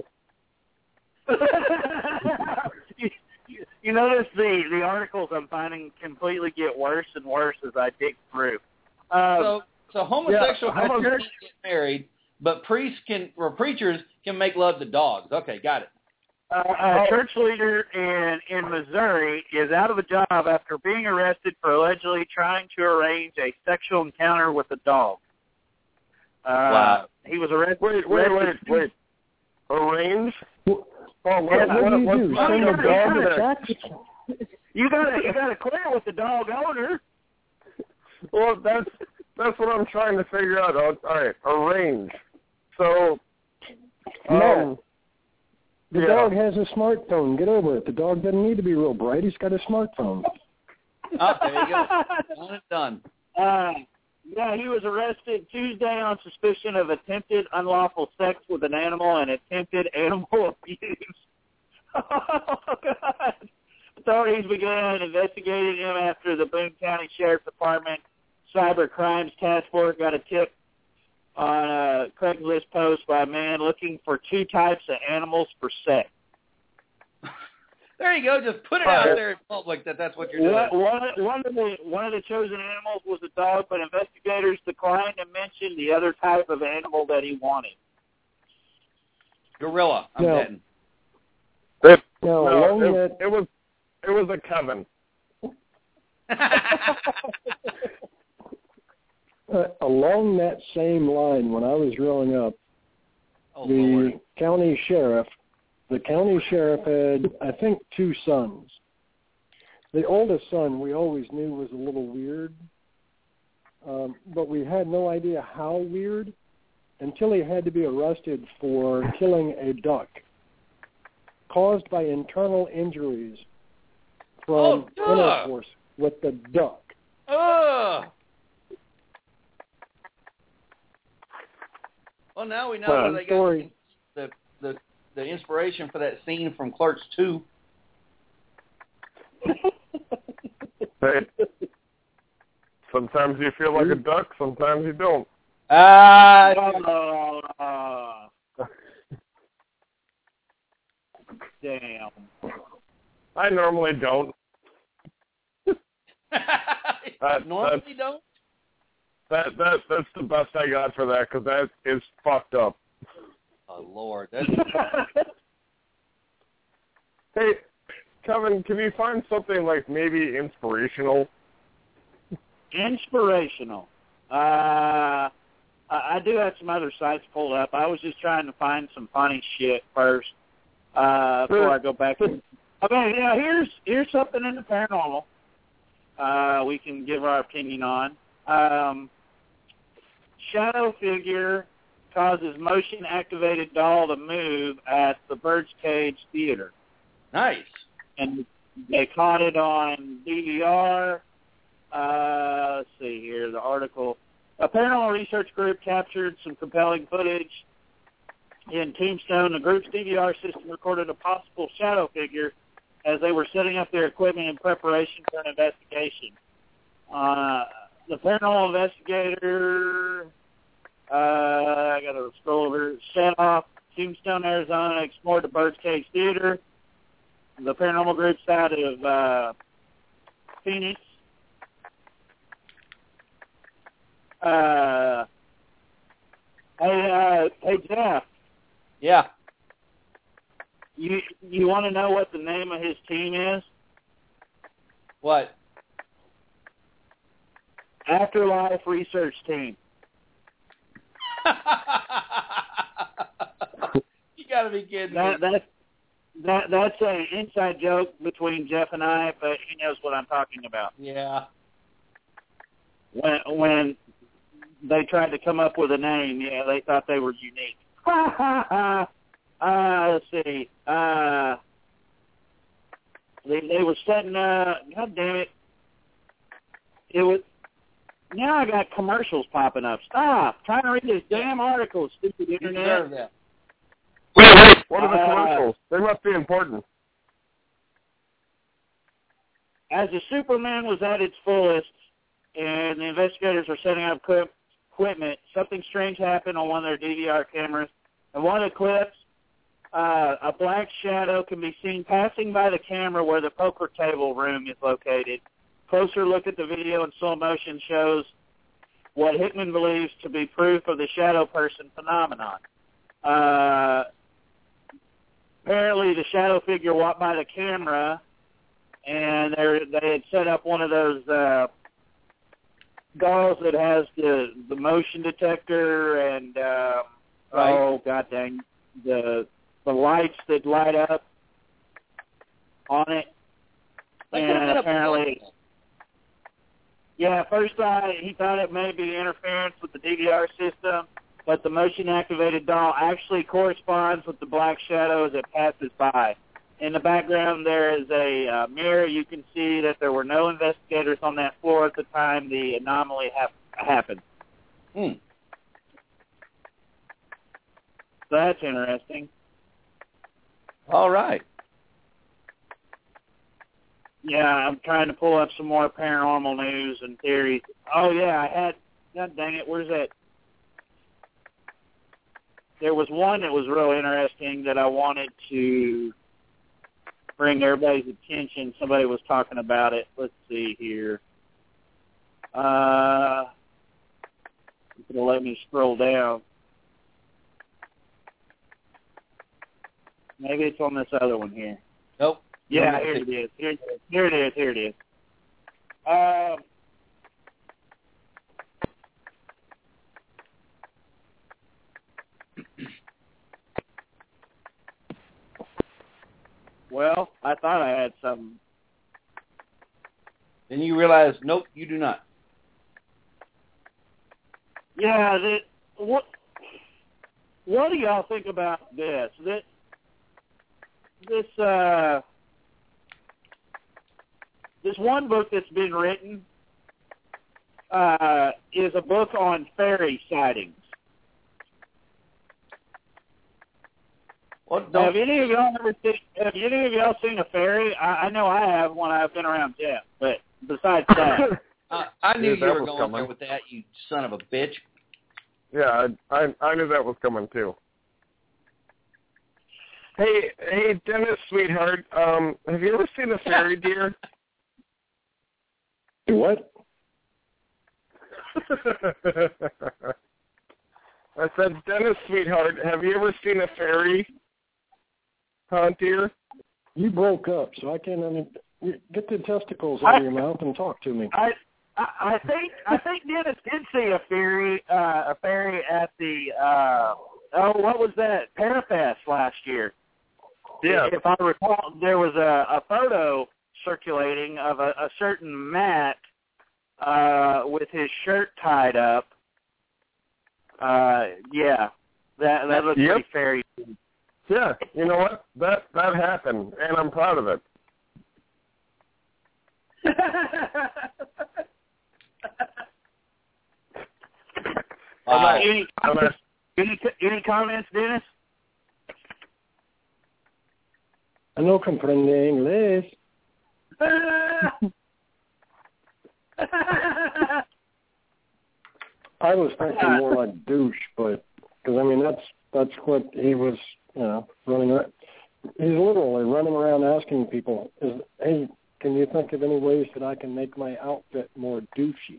you, you, you notice the, the articles I'm finding completely get worse and worse as I dig through. Um, So, so homosexual yeah, guys church, can't get married, but priests can, or preachers can make love to dogs. Okay, got it. Uh, a church leader in, in Missouri is out of a job after being arrested for allegedly trying to arrange a sexual encounter with a dog. Uh, Wow. He was arrested. Wait, wait, wait, wait. Arrange? Oh, what, What, what do you what, do? what, Send the what- dog what- a text? You gotta you gotta clear with the dog owner. Well, that's that's what I'm trying to figure out. All right, arrange. So, um, No. The yeah. dog has a smartphone. Get over it. The dog doesn't need to be real bright. He's got a smartphone. Oh, there you go. Done and done. Uh, yeah, he was arrested Tuesday on suspicion of attempted unlawful sex with an animal and attempted animal abuse. Oh, God. Authorities began investigating him after the Boone County Sheriff's Department Cyber Crimes Task Force got a tip on a Craigslist post by a man looking for two types of animals for sex. There you go. Just put it out there in public that that's what you're doing. One, one, one of the one of the chosen animals was a dog, but investigators declined to mention the other type of animal that he wanted. Gorilla. I'm No. betting. It, No, no, along it, that, it was it was a Kevin. uh, along that same line, when I was growing up, Oh, the Lord. county sheriff, the county sheriff had, I think, two sons. The oldest son we always knew was a little weird, um, but we had no idea how weird until he had to be arrested for killing a duck caused by internal injuries from Oh, intercourse with the duck. Ugh. Well, now we know Well, where they story. got the, the the inspiration for that scene from Clerks two. Hey, sometimes you feel like a duck, sometimes you don't. Ah. Uh, damn. I normally don't. That, Normally that's, don't. that that that's the best I got for that because that is fucked up. Oh Lord, that's Hey, Kevin, can you find something like maybe inspirational? Inspirational. Uh, I I do have some other sites pulled up. I was just trying to find some funny shit first uh, before I go back. To, okay, yeah. Here's here's something in the paranormal. Uh, we can give our opinion on. Um, shadow figure causes motion-activated doll to move at the Birdcage Theater. nice. And they caught it on D V R. Uh, let's see here, the article. A paranormal research group captured some compelling footage in Tombstone. The group's D V R system recorded a possible shadow figure as they were setting up their equipment in preparation for an investigation. Uh, the paranormal investigator, uh, I got to scroll over, set off Tombstone, Arizona, explored the Birdcage Theater. The paranormal group's out of uh, Phoenix. Uh, hey, uh, hey, Jeff. Yeah. You you want to know what the name of his team is? What? Afterlife Research Team. You gotta be kidding That me. that's that that's an inside joke between Jeff and I, but he knows what I'm talking about. Yeah. When when they tried to come up with a name, yeah, they thought they were unique. Ha ha ha. Uh, let's see. Uh, they they were setting. Uh, God damn it! It was. Now I got commercials popping up. Stop! Trying to read this damn article, stupid You internet. deserve that. Wait, wait. What are the Uh, commercials? They must be important. As the Superman was at its fullest, and the investigators were setting up equip- equipment, something strange happened on one of their D V R cameras. In one of the clips, uh, a black shadow can be seen passing by the camera where the poker table room is located. Closer look at the video in slow motion shows what Hickman believes to be proof of the shadow person phenomenon. Uh, apparently, the shadow figure walked by the camera, and they they had set up one of those uh, dolls that has the the motion detector and uh, Right. oh god dang the the lights that light up on it. That could've And been a apparently, plug. yeah, at first I, he thought it may be interference with the D V R system, but the motion-activated doll actually corresponds with the black shadow as it passes by. In the background, there is a uh, mirror. You can see that there were no investigators on that floor at the time the anomaly hap- happened. Hmm. So that's interesting. All right. Yeah, I'm trying to pull up some more paranormal news and theories. Oh, yeah, I had, God dang it, where's that? There was one that was real interesting that I wanted to bring everybody's attention. Somebody was talking about it. Let's see here. Uh, it's going to let me scroll down. Maybe it's on this other one here. Nope. Yeah, here it is. Here, here it is. Here it is. Um, well, I thought I had something. Then you realize, nope, you do not. Yeah, that, what what do y'all think about this? That this uh this one book that's been written uh, is a book on fairy sightings. Well, don't, Have any of y'all ever seen? Have any of y'all seen a fairy? I, I know I have when I've been around Jeff. But besides that, uh, I knew Yeah, you that were was going coming. there with that, you son of a bitch. Yeah, I, I I knew that was coming too. Hey, hey, Dennis, sweetheart. Um, have you ever seen a fairy deer? Do what? I said, Dennis, sweetheart, have you ever seen a fairy hunt deer? You broke up, so I can't under- get the testicles out of your mouth and talk to me. I, I I think I think Dennis did see a fairy uh, a fairy at the uh, oh what was that Parafest last year. Yeah. If I recall, there was a, a photo circulating of a, a certain Matt uh, with his shirt tied up. Uh, yeah, that that looks Yep. pretty fairy. Yeah, you know what? That that happened, and I'm proud of it. Wow. any, comments, any any comments, Dennis? No comprende inglés. I was thinking more like douche, but because I mean that's that's what he was, you know, running around. He's literally running around asking people, "Is hey, can you think of any ways that I can make my outfit more douchey?"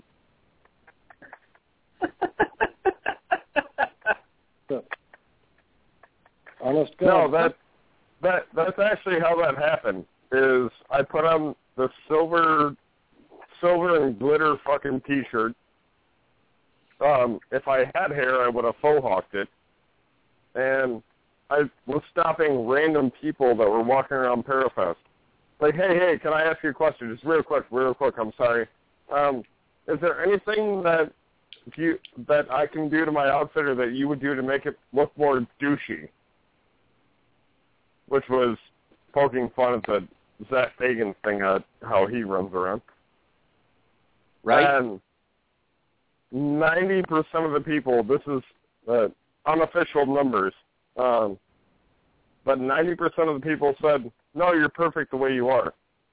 So, honest God. No, that that that's actually how that happened. Is I put on the silver, silver and glitter fucking T-shirt. Um, if I had hair, I would have faux hawked it, and I was stopping random people that were walking around Parafest. Like, hey, hey, can I ask you a question? Just real quick, real quick. I'm sorry. Um, is there anything that you that I can do to my outfit or that you would do to make it look more douchey? Which was poking fun at the Zach Fagan thing, uh, how he runs around. Right. And ninety percent of the people, this is uh, unofficial numbers, um, but ninety percent of the people said, no, you're perfect the way you are.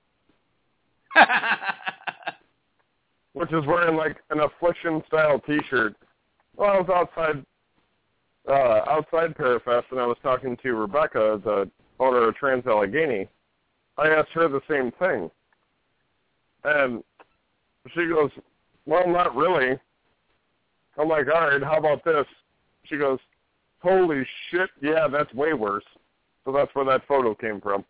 Which is wearing like an Affliction-style T-shirt. Well, I was outside uh, outside Parafest, and I was talking to Rebecca, the owner of Trans Allegheny. I asked her the same thing. And she goes, well, not really. I'm like, all right, how about this? She goes, holy shit, yeah, that's way worse. So that's where that photo came from.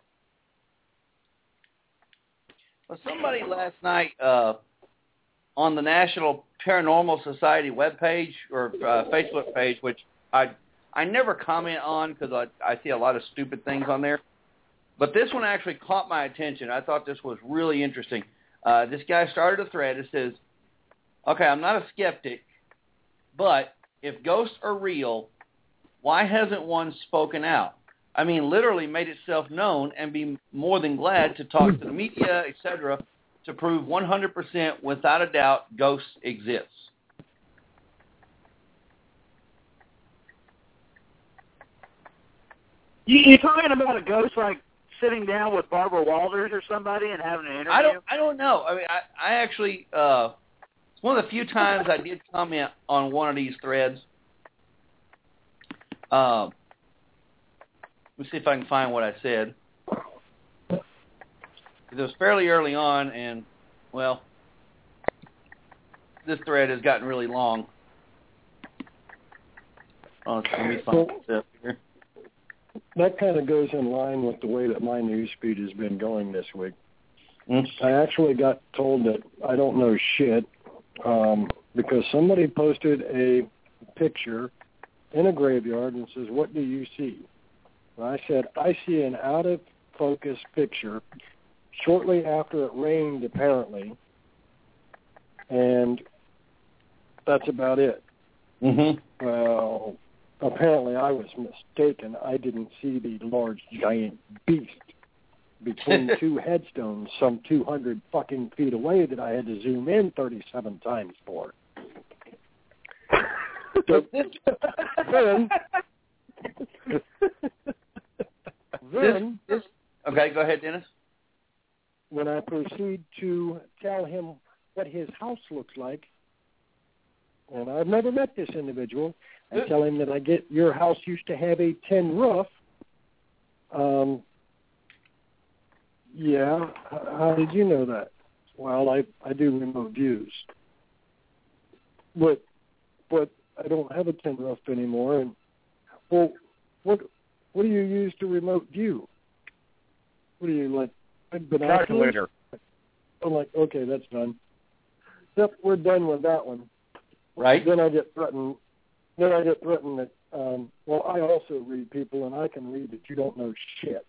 Well, somebody last night uh, on the National Paranormal Society webpage or uh, Facebook page, which I I never comment on because I, I see a lot of stupid things on there, but this one actually caught my attention. I thought this was really interesting. Uh, this guy started a thread that says, okay, I'm not a skeptic, but if ghosts are real, why hasn't one spoken out? I mean, literally made itself known and be more than glad to talk to the media, et cetera, to prove one hundred percent without a doubt ghosts exist. You, you're talking about a ghost like sitting down with Barbara Walters or somebody and having an interview? I don't. I don't know. I mean, I, I actually. Uh, it's one of the few times I did comment on one of these threads. Um, let me see if I can find what I said. It was fairly early on, and well, this thread has gotten really long. Oh, let me find it here. That kind of goes in line with the way that my news feed has been going this week. Mm. I actually got told that I don't know shit um, because somebody posted a picture in a graveyard and says, what do you see? And I said, I see an out-of-focus picture shortly after it rained, apparently, and that's about it. Mm-hmm. Well, apparently I was mistaken. I didn't see the large, giant beast between two headstones some two hundred fucking feet away that I had to zoom in thirty-seven times for. So, then, then this, this, okay, go ahead, Dennis. When I proceed to tell him what his house looks like, and I've never met this individual, I tell him that I get your house used to have a tin roof. Um, yeah, how did you know that? Well, I I do remote views, but but I don't have a tin roof anymore. And well, what what do you use to remote view? What do you like? Binoculars? Calculator. I'm like, okay, that's done. Yep, we're done with that one. Right. Then I get threatened. Then I get threatened that, um, well, I also read people, and I can read that you don't know shit.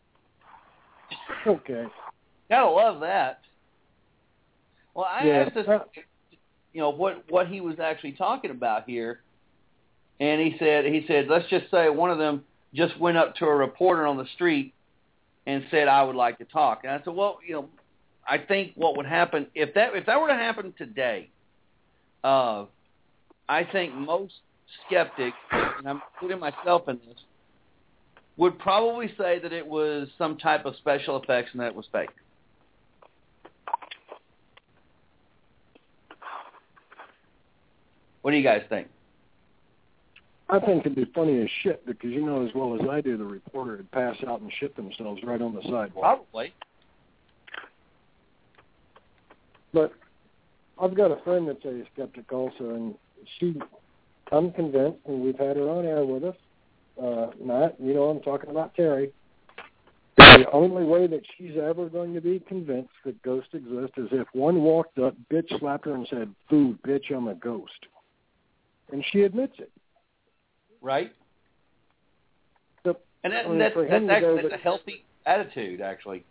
Okay. Gotta love that. Well, I Yeah. asked this, you know, what what he was actually talking about here, and he said he said let's just say one of them just went up to a reporter on the street and said, I would like to talk. And I said, well, you know, I think what would happen if that if that were to happen today, uh, I think most skeptics, and I'm including myself in this, would probably say that it was some type of special effects and that it was fake. What do you guys think? I think it'd be funny as shit because you know as well as I do the reporter would pass out and shit themselves right on the sidewalk. Probably. But I've got a friend that's a skeptic also, and she, I'm convinced, and we've had her on air with us, uh, Matt, you know I'm talking about Terry. The only way that she's ever going to be convinced that ghosts exist is if one walked up, bitch slapped her and said, "Food, bitch, I'm a ghost." And she admits it. Right? So, and that, I mean, that's, for that's, him to actually, go that's that- a healthy attitude, actually.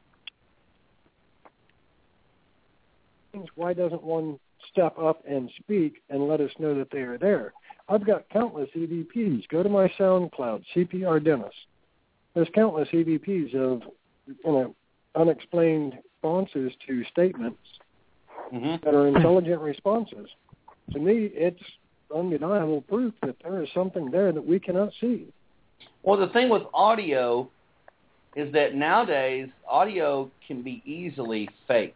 Why doesn't one step up and speak and let us know that they are there? I've got countless E V Ps. Go to my SoundCloud, C P R Dennis. There's countless E V Ps of, you know, unexplained responses to statements Mm-hmm. that are intelligent responses. To me, it's undeniable proof that there is something there that we cannot see. Well, the thing with audio is that nowadays audio can be easily faked.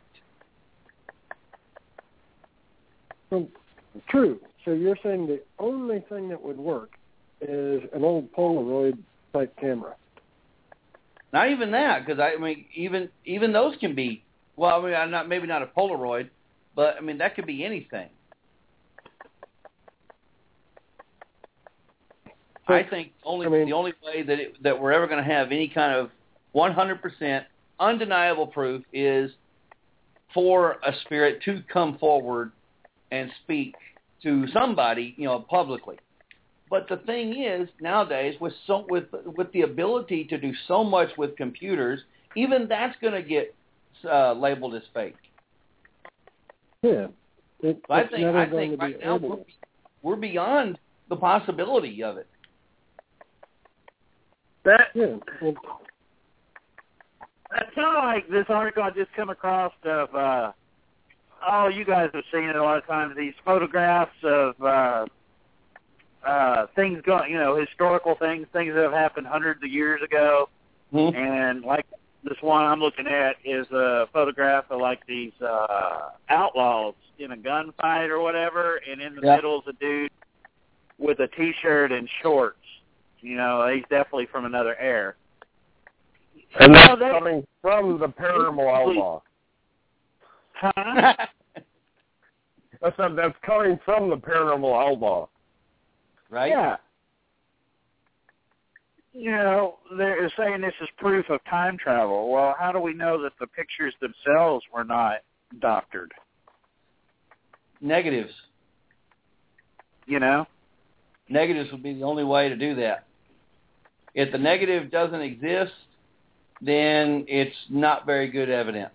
Well, true. So you're saying the only thing that would work is an old Polaroid type camera. Not even that, because I mean, even even those can be. Well, I mean, I'm not maybe not a Polaroid, but I mean that could be anything. So, I think only I mean, the only way that it, that we're ever going to have any kind of one hundred percent undeniable proof is for a spirit to come forward and speak to somebody, you know, publicly. But the thing is, nowadays, with so with with the ability to do so much with computers, even that's going to get uh, labeled as fake. Yeah, it, I it's think never I going think to right be now able. we're, we're beyond the possibility of it. That Yeah, it, that's kind of like this article I just come across of. Uh, oh, you guys have seen it a lot of times. These photographs of uh, uh, things going, you know, historical things, things that have happened hundreds of years ago, Mm-hmm. and like this one I'm looking at is a photograph of like these uh, outlaws in a gunfight or whatever, and in the Yeah. middle is a dude with a T-shirt and shorts. You know, he's definitely from another era. And that's Oh, they- coming from the paranormal outlaw. Huh? That's not, that's coming from the paranormal outlaw. Right? Yeah. You know, they're saying this is proof of time travel. Well, how do we know that the pictures themselves were not doctored? Negatives. You know? Negatives would be the only way to do that. If the negative doesn't exist, then it's not very good evidence.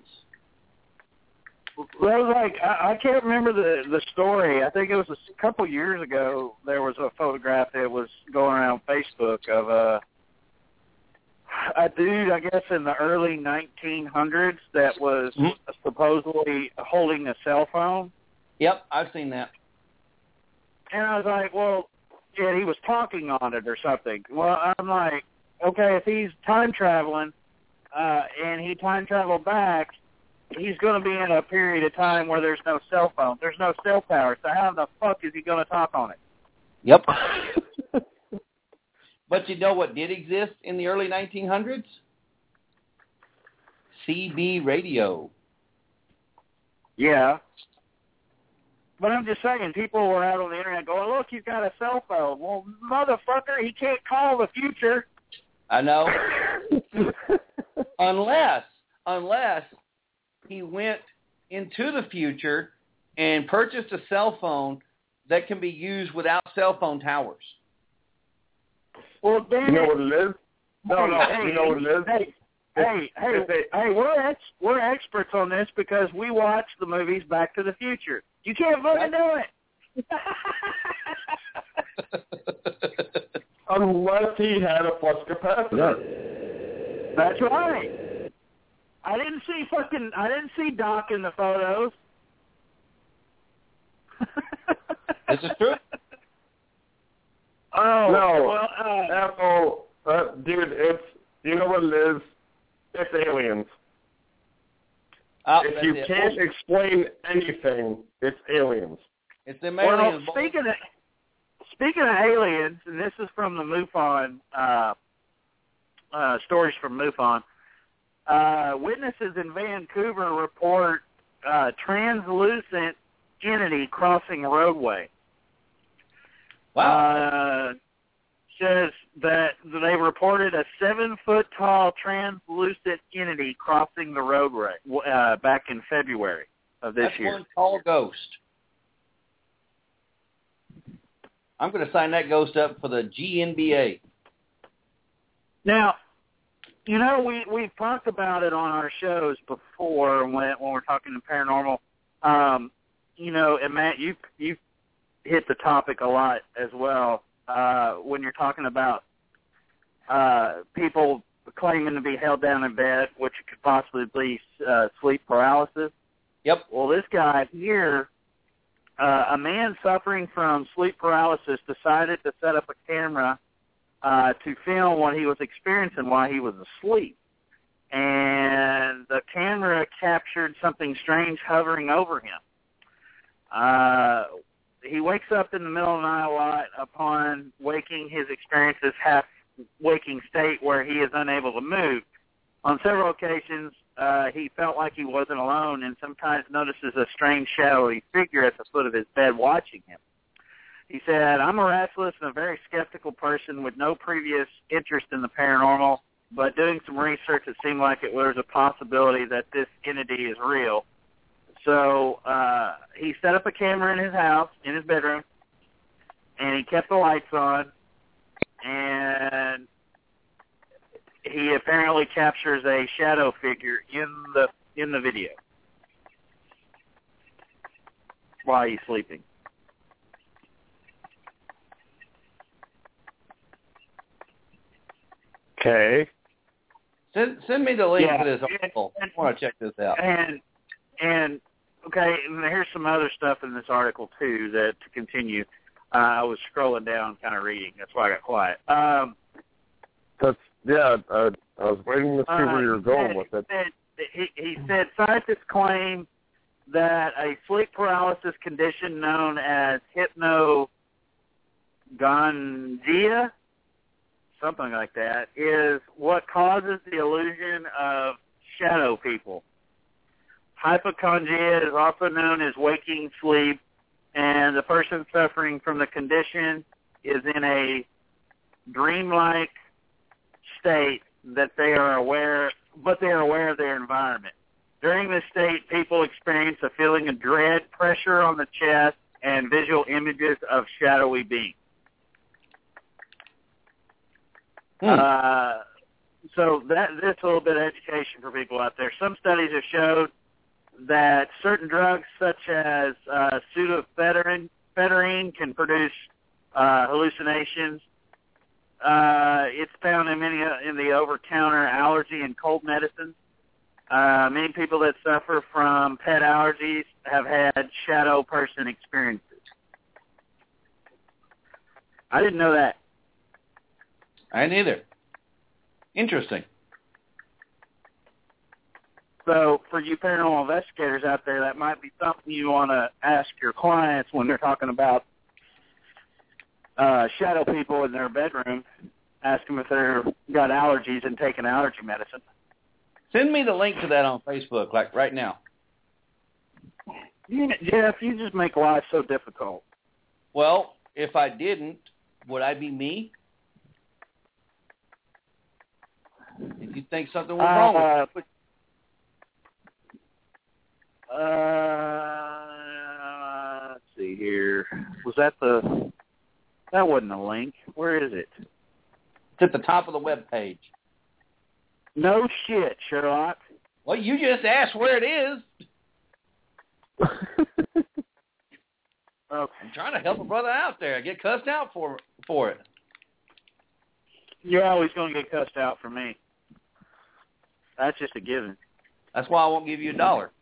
Well, like I, I can't remember the the story. I think it was a couple years ago. There was a photograph that was going around Facebook of a a dude, I guess, in the early nineteen hundreds that was Mhm. supposedly holding a cell phone. Yep, I've seen that. And I was like, well, yeah, he was talking on it or something. Well, I'm like, okay, if he's time traveling uh, and he time traveled back, he's going to be in a period of time where there's no cell phone. There's no cell tower. So how the fuck is he going to talk on it? Yep. But you know what did exist in the early nineteen hundreds? C B radio. Yeah. But I'm just saying, people were out on the internet going, look, he's got a cell phone. Well, motherfucker, he can't call the future. I know. unless, unless he went into the future and purchased a cell phone that can be used without cell phone towers. Well, damn You know it. what it is? No, no, Hey, you know what it is? Hey, hey, hey, if they- hey, we're ex- we're experts on this because we watch the movies Back to the Future. You can't fucking do it. Unless he had a flux capacitor. That's right. I didn't see fucking. I didn't see Doc in the photos. This is true. Oh No. well, uh, Apple, uh, dude, it's, you know what it is? It's aliens. Oh, If that's you it. can't explain anything, it's aliens. It's them Well, aliens. speaking of speaking of aliens, and this is from the MUFON uh, uh, stories from MUFON. Uh, witnesses in Vancouver report uh, translucent entity crossing a roadway. Wow. Uh, says that they reported a seven-foot-tall translucent entity crossing the roadway uh, back in February of this That's year. one tall ghost. I'm going to sign that ghost up for the G N B A. Now, you know, we, we've talked about it on our shows before when, when we're talking to paranormal. Um, you know, and Matt, you you hit the topic a lot as well uh, when you're talking about uh, people claiming to be held down in bed, which could possibly be uh, sleep paralysis. Yep. Well, this guy here, uh, a man suffering from sleep paralysis, decided to set up a camera uh, to film what he was experiencing while he was asleep. And the camera captured something strange hovering over him. Uh, he wakes up in the middle of the night a lot upon waking. His experience is half-waking state where he is unable to move. On several occasions, uh, he felt like he wasn't alone and sometimes notices a strange shadowy figure at the foot of his bed watching him. He said, I'm a restless and a very skeptical person with no previous interest in the paranormal, but doing some research, it seemed like it was a possibility that this entity is real. So uh, he set up a camera in his house, in his bedroom, and he kept the lights on, and he apparently captures a shadow figure in the in the video while he's sleeping. Okay. Send send me the link Yeah. to this article. I want to check this out. And and okay, and here's some other stuff in this article too that to continue. Uh, I was scrolling down, kind of reading. That's why I got quiet. Um, That's yeah. Uh, I was waiting to see uh, where you were going he with it. said, he, he said scientists claim that a sleep paralysis condition known as hypnagogia, something like that, is what causes the illusion of shadow people. Hypochondria is also known as waking sleep, and the person suffering from the condition is in a dreamlike state that they are aware, but they are aware of their environment. During this state, people experience a feeling of dread, pressure on the chest, and visual images of shadowy beings. Hmm. Uh, so that that's a little bit of education for people out there. Some studies have showed that certain drugs, such as uh, pseudoephedrine, ephedrine, can produce uh, hallucinations. Uh, it's found in many uh, in the over-counter allergy and cold medicines. Uh, many people that suffer from pet allergies have had shadow person experiences. I didn't know that. I neither. Interesting. So for you paranormal investigators out there, that might be something you want to ask your clients when they're talking about uh, shadow people in their bedroom. Ask them if they've got allergies and taking allergy medicine. Send me the link to that on Facebook, like right now. You, Jeff, you just make life so difficult. Well, if I didn't, would I be me? If you think something was wrong Uh, with uh, let's see here. Was that the... That wasn't a link. Where is it? It's at the top of the web page. No shit, Sherlock. Well, you just asked where it is. Okay. I'm trying to help a brother out there. I get cussed out for for it. You're always going to get cussed out for me. That's just a given. That's why I won't give you a dollar.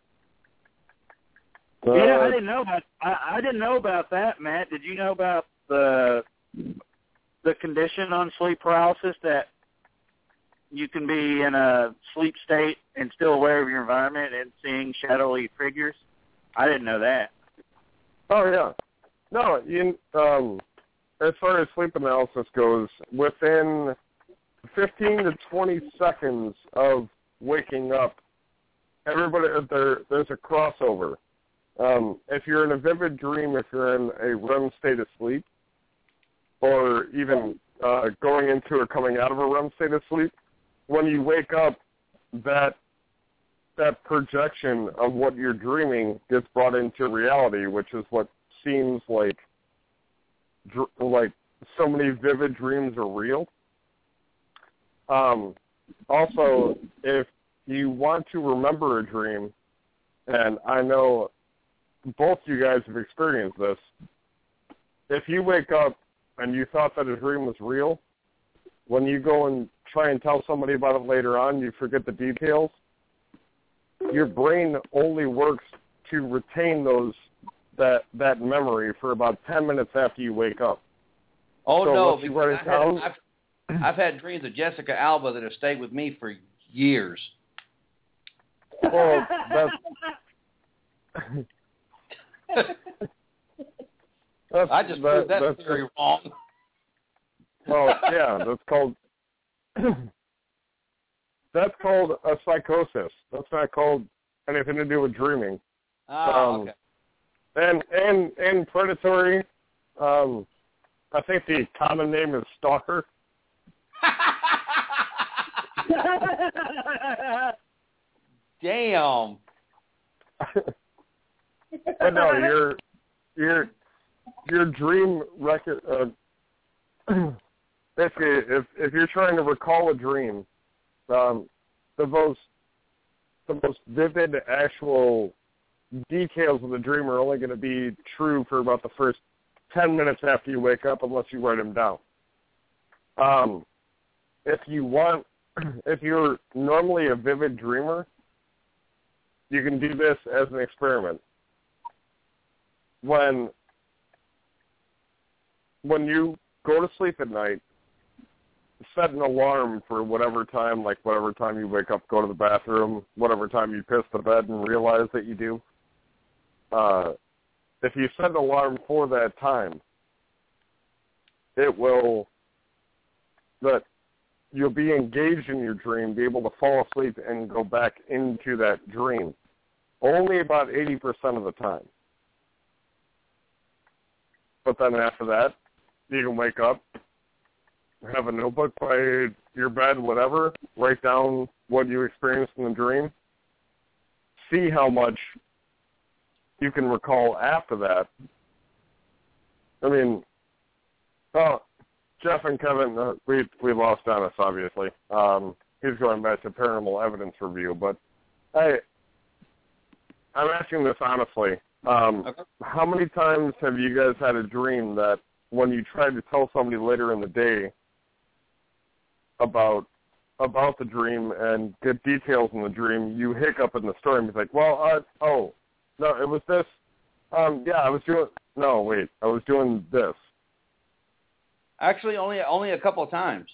Uh, yeah, I didn't know about. I, I didn't know about that, Matt. Did you know about the the condition on sleep paralysis that you can be in a sleep state and still aware of your environment and seeing shadowy figures? I didn't know that. Oh yeah. No, you, um, as far as sleep analysis goes, within fifteen to twenty seconds of waking up, everybody there there's a crossover. Um, if you're in a vivid dream, if you're in a R E M state of sleep, or even uh, going into or coming out of a R E M state of sleep, when you wake up, that that projection of what you're dreaming gets brought into reality, which is what seems like dr- like so many vivid dreams are real. Um, also, if you want to remember a dream, and I know both you guys have experienced this, if you wake up and you thought that a dream was real, when you go and try and tell somebody about it later on, you forget the details. Your brain only works to retain those that that memory for about ten minutes after you wake up. Oh so no, once you write it down, I've, I've had dreams of Jessica Alba that have stayed with me for years. Well, that's, that's I just that, proved that that's theory wrong. Well, yeah, that's called that's called a psychosis. That's not called anything to do with dreaming. Oh, um, okay. And and and predatory. Um, I think the common name is stalker. Damn. But no, your your your dream record. Uh, basically, if if you're trying to recall a dream, um, the most the most vivid actual details of the dream are only going to be true for about the first ten minutes after you wake up, unless you write them down. Um, if you want, if you're normally a vivid dreamer, you can do this as an experiment. When when you go to sleep at night, set an alarm for whatever time, like whatever time you wake up, go to the bathroom, whatever time you piss the bed and realize that you do. Uh, if you set an alarm for that time, it will, that you'll be engaged in your dream, be able to fall asleep and go back into that dream. Only about eighty percent of the time. But then after that, you can wake up, have a notebook by your bed, whatever, write down what you experienced in the dream, see how much you can recall after that. I mean, well, Jeff and Kevin, uh, we we lost Dennis, obviously. Um, he's going back to paranormal evidence review, but I, I'm asking this honestly. Um, Okay. How many times have you guys had a dream that when you tried to tell somebody later in the day about about the dream and get details in the dream, you hiccup in the story and be like, well, uh, oh, no, it was this. Um, yeah, I was doing, no, wait, I was doing this. Actually, only only a couple of times.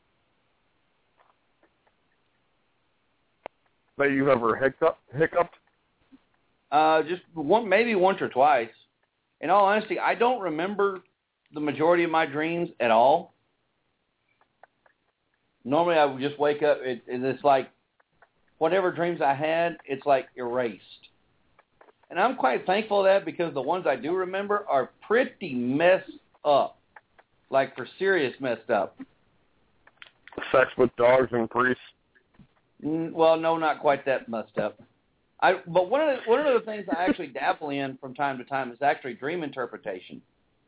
That you've ever hiccup, hiccuped? Uh, just one, maybe once or twice. In all honesty, I don't remember the majority of my dreams at all. Normally, I would just wake up, it, and it's like whatever dreams I had, it's like erased. And I'm quite thankful for that because the ones I do remember are pretty messed up, like for serious messed up. Sex with dogs and priests? Mm, well, no, not quite that messed up. I, but one of the, one of the things I actually dabble in from time to time is actually dream interpretation.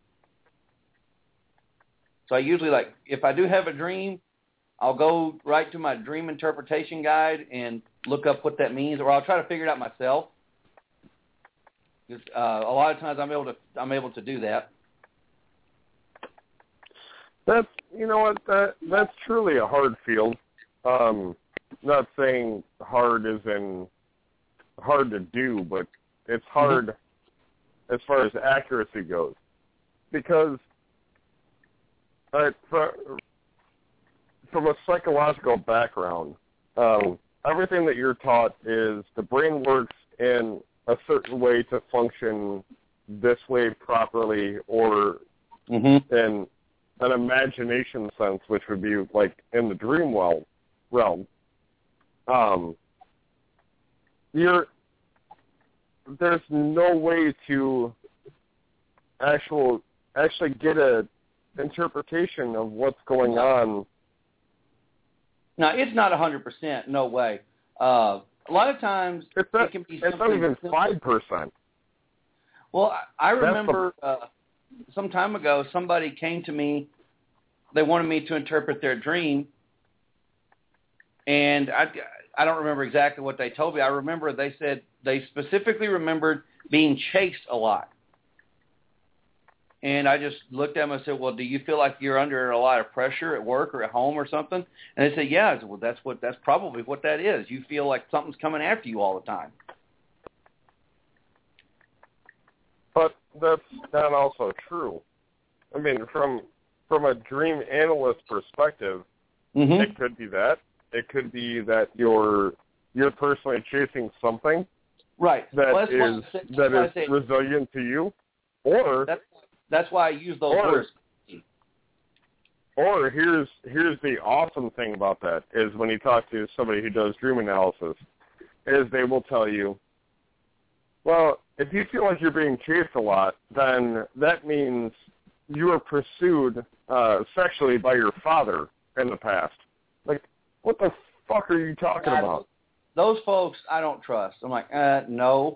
So I usually, like, if I do have a dream, I'll go right to my dream interpretation guide and look up what that means, or I'll try to figure it out myself. Because uh, a lot of times I'm able to I'm able to do that. That's, you know what, that that's truly a hard field. Um, not saying hard as in hard to do, but it's hard mm-hmm. as far as accuracy goes. Because uh, for, from a psychological background, um, everything that you're taught is the brain works in a certain way to function this way properly, or mm-hmm. in an imagination sense, which would be like in the dream well, realm, um, you're, there's no way to actual actually get a interpretation of what's going on. No, it's not one hundred percent. No way. Uh, a lot of times it's not, it can be it's not even five percent. Well, I, I remember the, uh, some time ago somebody came to me. They wanted me to interpret their dream, and I, I don't remember exactly what they told me. I remember they said they specifically remembered being chased a lot. And I just looked at them and said, well, do you feel like you're under a lot of pressure at work or at home or something? And they said, yeah. I said, well, that's what that's probably what that is. You feel like something's coming after you all the time. But that's not also true. I mean, from from a dream analyst perspective, mm-hmm. it could be that. It could be that you're you're personally chasing something right. that well, is said, that is resilient to you, or that's, that's why I use those or, words. Or here's here's the awesome thing about that is when you talk to somebody who does dream analysis, is they will tell you, well, if you feel like you're being chased a lot, then that means you were pursued uh, sexually by your father in the past. Like, what the fuck are you talking I, about? Those folks, I don't trust. I'm like, uh, no.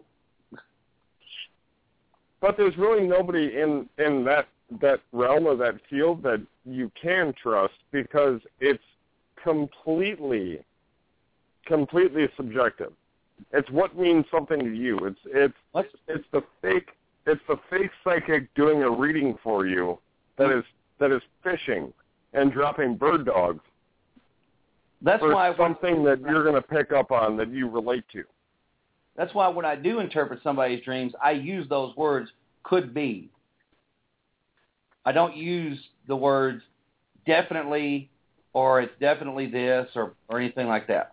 But there's really nobody in, in that that realm of that field that you can trust because it's completely, completely subjective. It's what means something to you. It's it's what? it's the fake it's the fake psychic doing a reading for you that is that is fishing and dropping bird dogs. That's for why something that you're going to pick up on that you relate to. That's why when I do interpret somebody's dreams, I use those words "could be." I don't use the words "definitely" or "it's definitely this" or, or anything like that.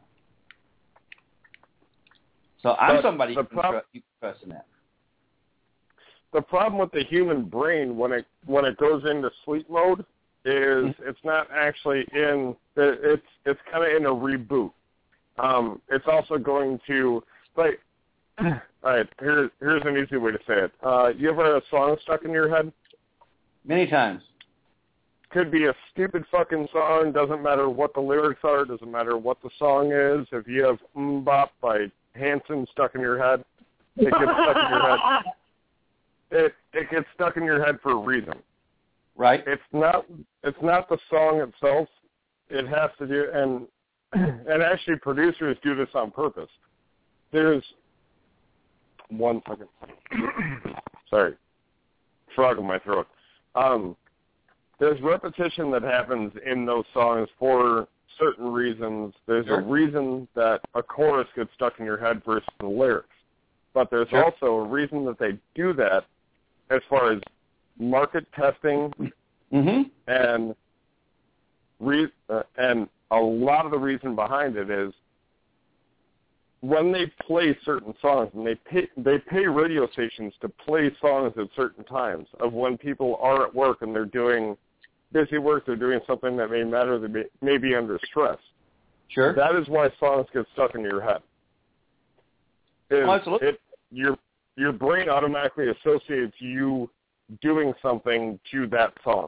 So I'm but somebody you can, prob- trust, you can trust in that. The problem with the human brain when it when it goes into sleep mode is mm-hmm. it's not actually in it's it's kind of in a reboot. Um, it's also going to like. All right, here's here's an easy way to say it. Uh, you ever had a song stuck in your head? Many times. Could be a stupid fucking song. Doesn't matter what the lyrics are. Doesn't matter what the song is. If you have "Mbop" by Hanson stuck in your head, it gets stuck in your head. It it gets stuck in your head for a reason. Right. It's not it's not the song itself. It has to do and and actually producers do this on purpose. There's One second. Sorry. Frog in my throat. Um, there's repetition that happens in those songs for certain reasons. There's sure. a reason that a chorus gets stuck in your head versus the lyrics. But there's sure. also a reason that they do that as far as market testing mm-hmm. and re- uh, and a lot of the reason behind it is when they play certain songs, and they pay, they pay radio stations to play songs at certain times of when people are at work and they're doing busy work, they're doing something that may matter, they may, may be under stress. Sure. That is why songs get stuck in your head. Is oh, absolutely. It, your, your brain automatically associates you doing something to that song.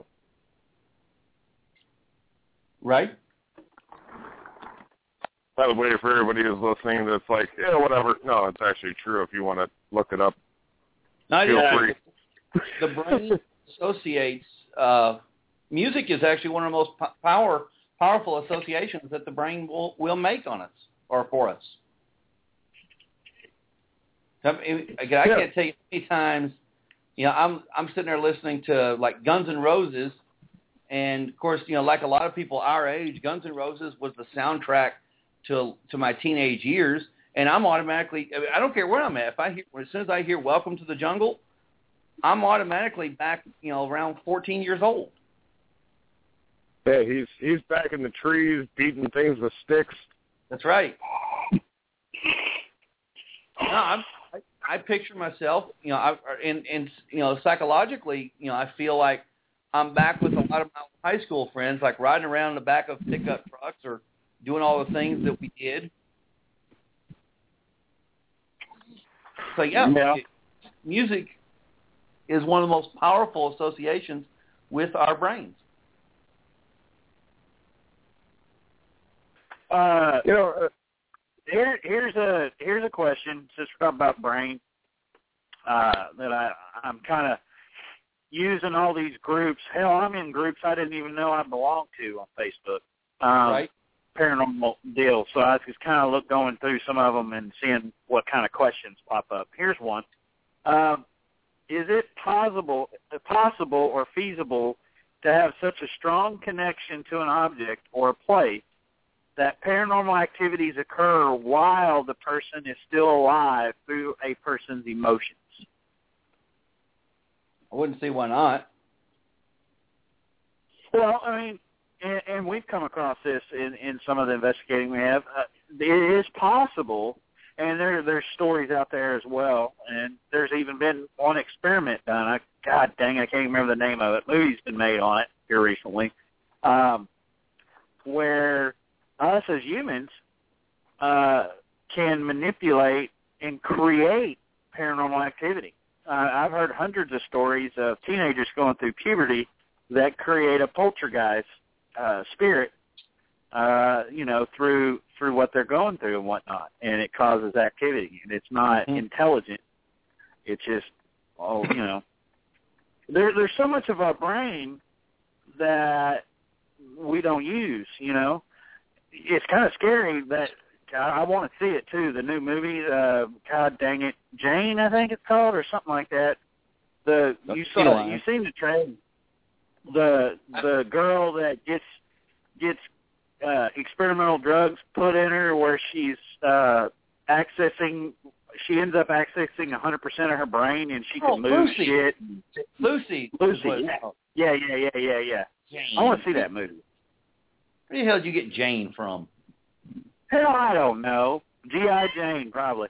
Right. By the way, for everybody who's listening that's like, yeah, whatever. No, it's actually true. If you want to look it up, Not feel yeah. free. The brain associates, uh, music is actually one of the most power powerful associations that the brain will, will make on us or for us. I, mean, I can't yeah. tell you how many times, you know, I'm I'm sitting there listening to like Guns N' Roses, and of course, you know, like a lot of people our age, Guns N' Roses was the soundtrack to to my teenage years, and I'm automatically, I, mean, I don't care where I'm at. If I hear, as soon as I hear "Welcome to the Jungle," I'm automatically back, you know, around fourteen years old. Yeah, he's he's back in the trees beating things with sticks. That's right. No, I'm, I, I picture myself, you know, I, and, and, you know, psychologically, you know, I feel like I'm back with a lot of my high school friends, like riding around in the back of pickup trucks or doing all the things that we did. So, yeah, yeah. music is one of the most powerful associations with our brains. Uh, You know, uh, here, here's a here's a question. Since we're talking about brain, uh, that I I'm kind of using all these groups. Hell, I'm in groups I didn't even know I belonged to on Facebook. Um, Right. Paranormal deals. So I was just kind of look going through some of them and seeing what kind of questions pop up. Here's one. Um, is it possible, possible or feasible to have such a strong connection to an object or a place that paranormal activities occur while the person is still alive through a person's emotions? I wouldn't see why not. Well, I mean, and, and we've come across this in, in some of the investigating we have. Uh, it is possible, and there there's stories out there as well. And there's even been one experiment done. I, God dang, I can't remember the name of it. Movie's been made on it here recently, um, where us as humans uh, can manipulate and create paranormal activity. Uh, I've heard hundreds of stories of teenagers going through puberty that create a poltergeist uh, spirit, uh, you know, through through what they're going through and whatnot, and it causes activity. And it's not mm-hmm. intelligent. It's just, oh, you know, there, there's so much of our brain that we don't use, you know. It's kind of scary that I, I want to see it, too, the new movie, uh, God dang it, Jane, I think it's called, or something like that. The You saw, you seen the trailer. The the girl that gets gets uh, experimental drugs put in her, where she's uh, accessing, she ends up accessing one hundred percent of her brain, and she can oh, move Lucy. shit. Lucy. Lucy. Yeah, yeah, yeah, yeah, yeah. yeah. Jane. I want to see that movie. Where the hell did you get Jane from? Hell, I don't know. G I. Jane, probably.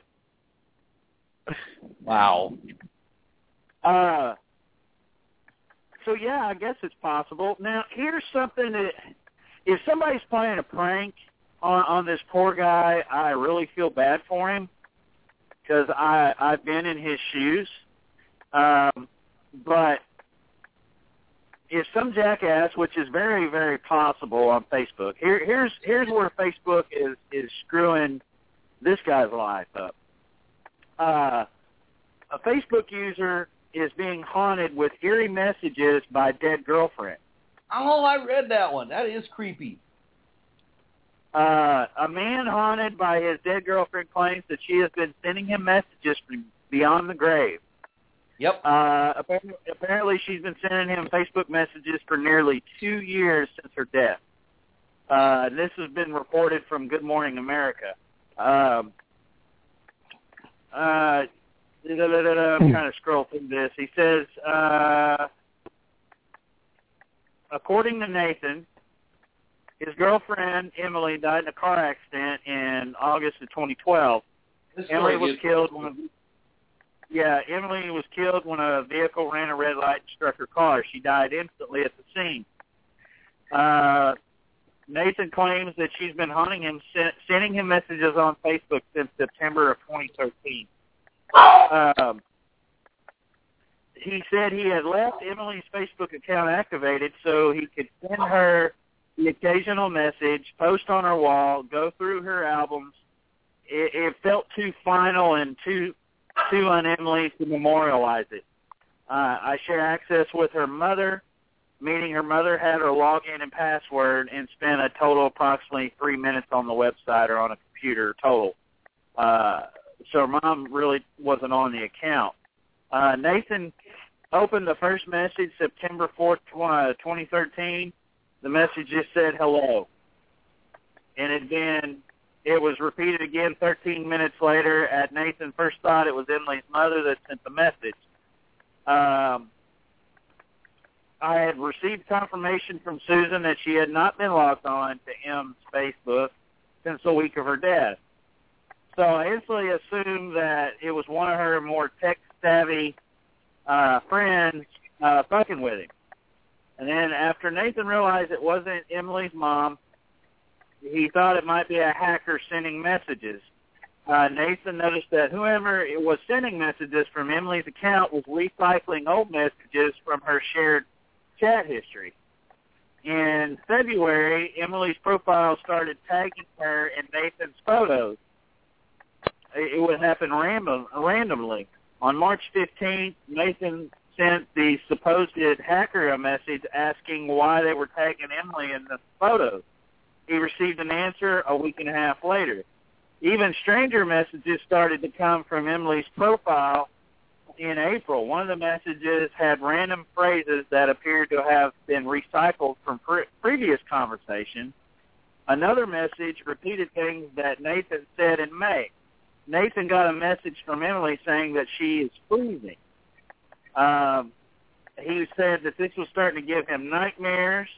Wow. Uh. So, yeah, I guess it's possible. Now, here's something that, if somebody's playing a prank on, on this poor guy, I really feel bad for him because I've been in his shoes. Um, but if some jackass, which is very, very possible on Facebook, here, here's here's where Facebook is, is screwing this guy's life up. Uh, a Facebook user is being haunted with eerie messages by dead girlfriend. Oh, I read that one. That is creepy. Uh, a man haunted by his dead girlfriend claims that she has been sending him messages from beyond the grave. Yep. Uh, apparently, apparently she's been sending him Facebook messages for nearly two years since her death. Uh, this has been reported from Good Morning America. Um, uh, I'm trying to scroll through this. He says, uh, according to Nathan, his girlfriend, Emily, died in a car accident in August of twenty twelve. Emily was killed when a, yeah, Emily was killed when a vehicle ran a red light and struck her car. She died instantly at the scene. Uh, Nathan claims that she's been haunting him, sending him messages on Facebook since September of twenty thirteen. Um, he said he had left Emily's Facebook account activated so he could send her the occasional message, post on her wall, go through her albums. It, it felt too final and too too on Emily to memorialize it. Uh, I share access with her mother, meaning her mother had her login and password and spent a total approximately three minutes on the website or on a computer total. Uh, so her mom really wasn't on the account. Uh, Nathan opened the first message September fourth, twenty thirteen. The message just said hello. And it then it was repeated again thirteen minutes later. At Nathan first thought it was Emily's mother that sent the message. Um, I had received confirmation from Susan that she had not been logged on to M's Facebook since the week of her death. So I instantly assumed that it was one of her more tech-savvy uh, friends uh, fucking with him. And then after Nathan realized it wasn't Emily's mom, he thought it might be a hacker sending messages. Uh, Nathan noticed that whoever it was sending messages from Emily's account was recycling old messages from her shared chat history. In February, Emily's profile started tagging her in Nathan's photos. It would happen random, randomly. On March fifteenth, Nathan sent the supposed hacker a message asking why they were tagging Emily in the photos. He received an answer a week and a half later. Even stranger messages started to come from Emily's profile in April. One of the messages had random phrases that appeared to have been recycled from pre- previous conversations. Another message repeated things that Nathan said in May. Nathan got a message from Emily saying that she is freezing. Um, he said that this was starting to give him nightmares.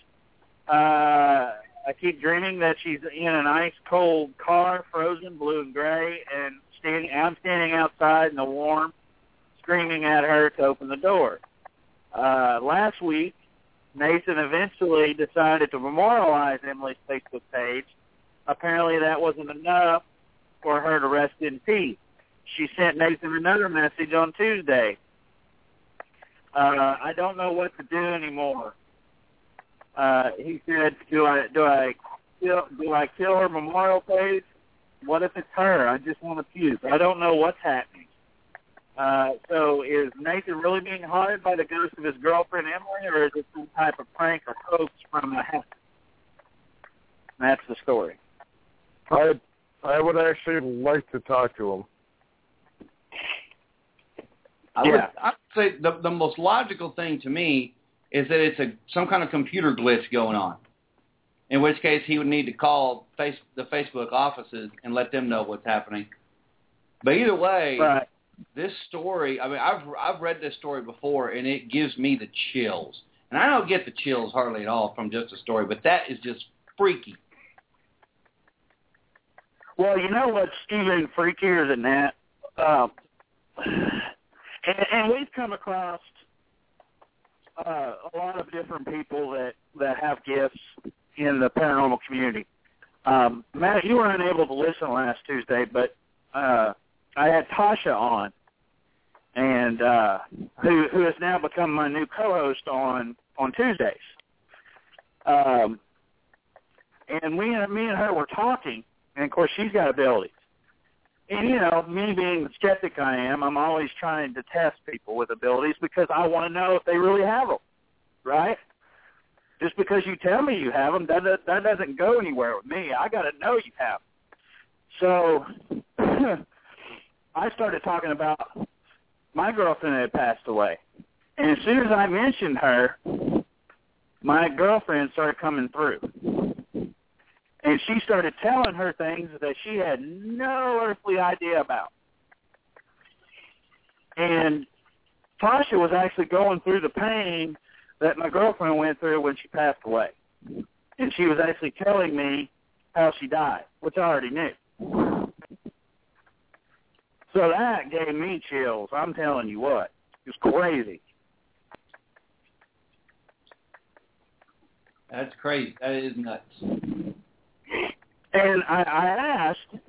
Uh, I keep dreaming that she's in an ice-cold car, frozen, blue and gray, and standing. I'm standing outside in the warm, screaming at her to open the door. Uh, last week, Nathan eventually decided to memorialize Emily's Facebook page. Apparently that wasn't enough for her to rest in peace. She sent Nathan another message on Tuesday. Uh, I don't know what to do anymore. Uh, he said, "Do I do I kill do I kill her memorial page? What if it's her? I just want to puke. I don't know what's happening." Uh, so is Nathan really being haunted by the ghost of his girlfriend Emily, or is it some type of prank or hoax from the house? That's the story. I I would actually like to talk to him. I would, Yeah. I would say the the most logical thing to me is that it's a some kind of computer glitch going on. In which case, he would need to call face, the Facebook offices and let them know what's happening. But either way, Right. this story, I mean, I've I've read this story before, and it gives me the chills. And I don't get the chills hardly at all from just a story, but that is just freaky. Well, you know what's even freakier than that? Um, and, and we've come across uh, a lot of different people that, that have gifts in the paranormal community. Um, Matt, you were unable to listen last Tuesday, but uh, I had Tasha on, and uh, who who has now become my new co-host on on Tuesdays. Um, and we me and her were talking, and of course she's got abilities. And you know, me being the skeptic I am, I'm always trying to test people with abilities because I want to know if they really have them, right? Just because you tell me you have them, that that doesn't go anywhere with me. I got to know you have them. So I started talking about my girlfriend that had passed away. And as soon as I mentioned her, my girlfriend started coming through. And she started telling her things that she had no earthly idea about. And Tasha was actually going through the pain that my girlfriend went through when she passed away. And she was actually telling me how she died, which I already knew. So that gave me chills. I'm telling you what. It was crazy. That's crazy. That is nuts. And I, I asked,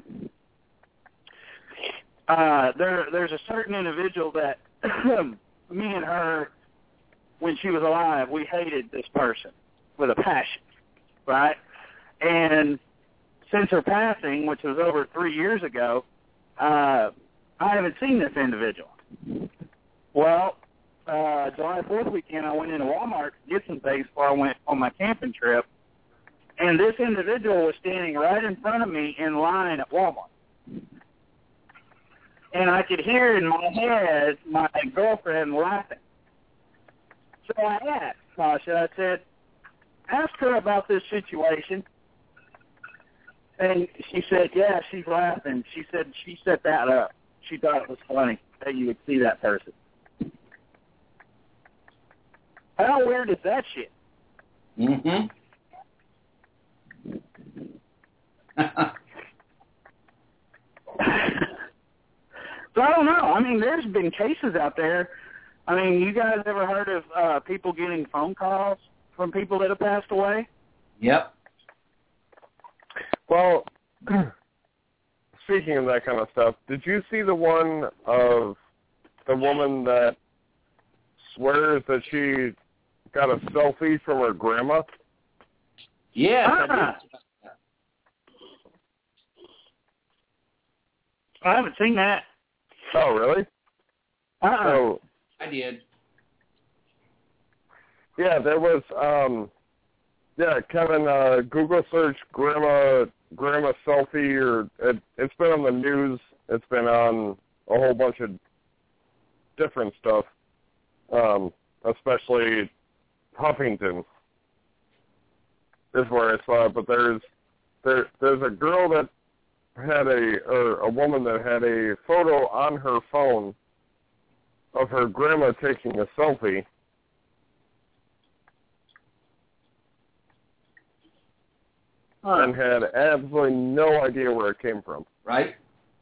uh, there, there's a certain individual that me and her, when she was alive, we hated this person with a passion, right? And since her passing, which was over three years ago, uh, I haven't seen this individual. Well, uh, July fourth weekend, I went into Walmart to get some things before I went on my camping trip. And this individual was standing right in front of me in line at Walmart. And I could hear in my head my girlfriend laughing. So I asked Tasha, I said, ask her about this situation. And she said, yeah, she's laughing. She said she set that up. She thought it was funny that you would see that person. How weird is that shit? Mm-hmm. So I don't know. I mean, there's been cases out there. I mean, you guys ever heard of uh, people getting phone calls from people that have passed away? Yep. Well, speaking of that kind of stuff, did you see the one of the woman that swears that she got a selfie from her grandma? Yes, Ah. I did. I haven't seen that. Oh, really? Uh-uh. So, I did. yeah, there was, um, yeah, Kevin, uh, Google search grandma, grandma selfie, or it, it's been on the news. It's been on a whole bunch of different stuff, um, especially Huffington is where I saw it. But there's there there's a girl that had a or a woman that had a photo on her phone of her grandma taking a selfie. Huh. And had absolutely no idea where it came from. Right?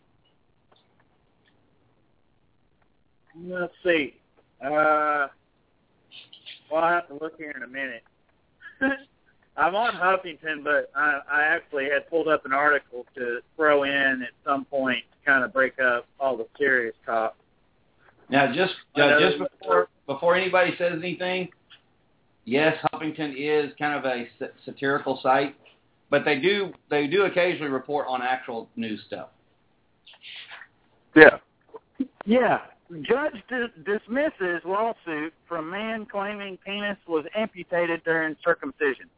Let's see. Uh, well, I have to look here in a minute. I'm on Huffington, but I, I actually had pulled up an article to throw in at some point to kind of break up all the serious talk. Now, just uh, just before before anybody says anything, yes, Huffington is kind of a satirical site, but they do they do occasionally report on actual news stuff. Yeah. Yeah. Judge di- dismisses lawsuit from man claiming penis was amputated during circumcision.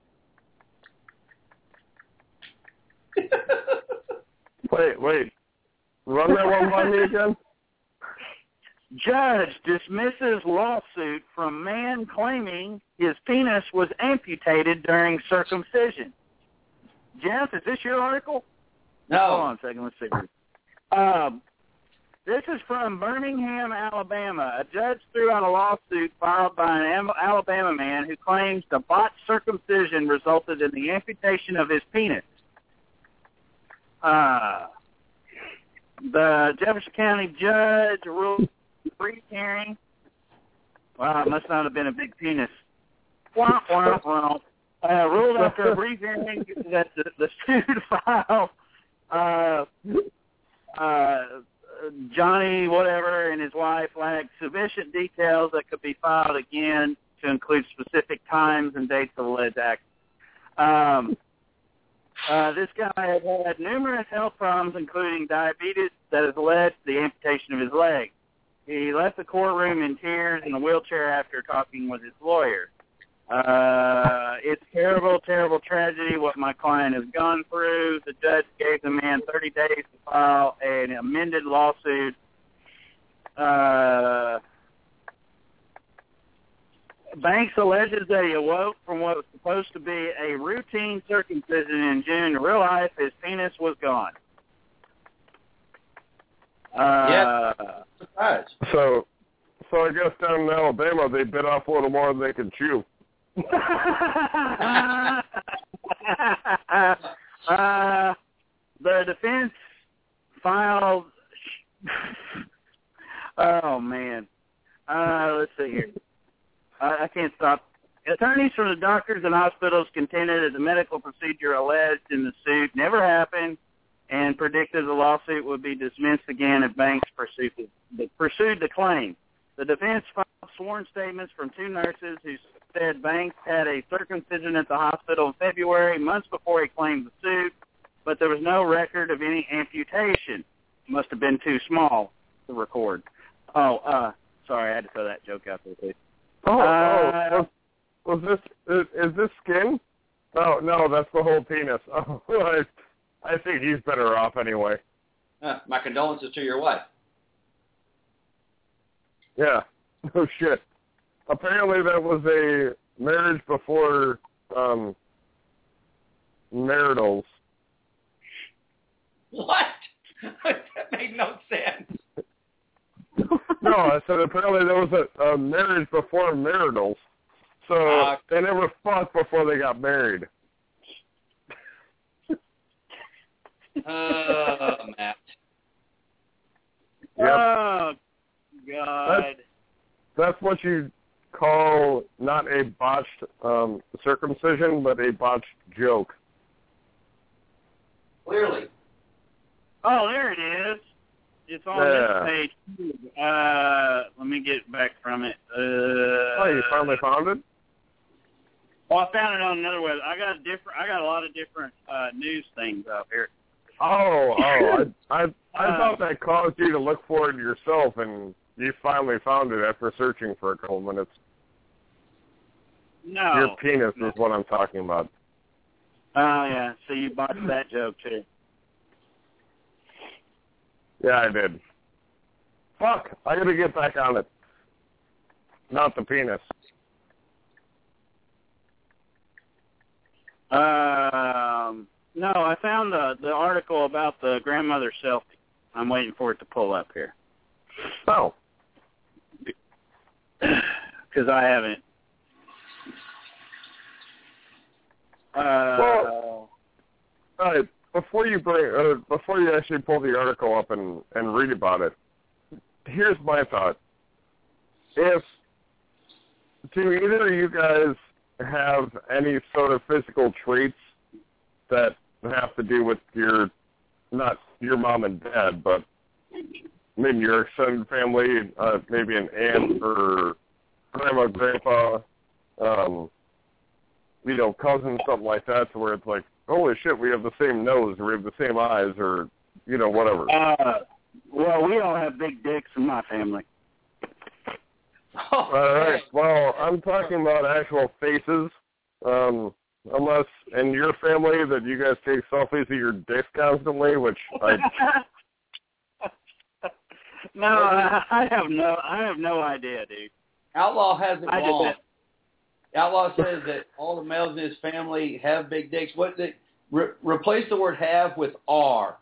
Wait, wait. Run that one by me again? Judge dismisses lawsuit from man claiming his penis was amputated during circumcision. Jeff, is this your article? No. Hold on a second. Let's see. Um, this is from Birmingham, Alabama. A judge threw out a lawsuit filed by an Alabama man who claims the botched circumcision resulted in the amputation of his penis. Uh, the Jefferson County judge ruled brief hearing. Wow, it must not have been a big penis. Wah, wah, wah. Uh, ruled after a brief hearing that the, the suit filed uh, uh, Johnny whatever and his wife lacked sufficient details that could be filed again to include specific times and dates of alleged acts. Um, uh, this guy had had numerous health problems, including diabetes, that has led to the amputation of his leg. He left the courtroom in tears in a wheelchair after talking with his lawyer. Uh, it's terrible, terrible tragedy what my client has gone through. The judge gave the man thirty days to file an amended lawsuit. Uh, Banks alleges that he awoke from what was supposed to be a routine circumcision in June to realize his penis was gone. Uh, Yeah. Surprise. So, so I guess down in Alabama they bit off a little more than they could chew. uh, the defense filed. Oh man, uh, let's see here. I, I can't stop. Attorneys from the doctors and hospitals contended that the medical procedure alleged in the suit never happened, and predicted the lawsuit would be dismissed again if Banks pursued the, pursued the claim. The defense filed sworn statements from two nurses who said Banks had a circumcision at the hospital in February, months before he claimed the suit, but there was no record of any amputation. Must have been too small to record. Oh, uh, sorry, I had to throw that joke out there, too. Oh, Uh, oh was, was this, is, is this skin? Oh, no, that's the whole penis. Oh, I, I think he's better off anyway. Uh, my condolences to your wife. Yeah, no shit. Apparently that was a marriage before um, maritals. What? That made no sense. No, I said apparently there was a, a marriage before maritals. So Uh, they never fought before they got married. Uh, Matt. Yep. Oh, God. That's, that's what you call not a botched um, circumcision, but a botched joke. Clearly. Oh, there it is. It's on Yeah. this page. Uh, let me get back from it. Uh, Oh, you finally found it? Well, I found it on another web. I got a different. I got a lot of different uh, news things up here. Oh, oh, I, I, I Uh, thought that caused you to look for it yourself, and you finally found it after searching for a couple minutes. No. Your penis is what I'm talking about. Oh, yeah. So you botched that joke, too. Yeah, I did. Fuck, I gotta get back on it. Not the penis. Um, no, I found the, the article about the grandmother selfie. I'm waiting for it to pull up here. Oh. Because I haven't. Uh, Well, all right. Before you bring, uh, before you actually pull the article up and, and read about it, here's my thought. If do either of you guys have any sort of physical traits that have to do with your, not your mom and dad, but maybe your extended family, uh, maybe an aunt or grandma, grandpa, um, you know, cousin, something like that, to where it's like, holy shit, we have the same nose, or we have the same eyes, or, you know, whatever. uh, well, we all have big dicks in my family. Oh, All right. Well, I'm talking about actual faces. Um, unless in your family that you guys take selfies of your dicks constantly, which I no, I, I have no, I have no idea, dude. Outlaw has it I did wrong. that. Outlaw says that all the males in his family have big dicks. What the, re, replace the word have with are.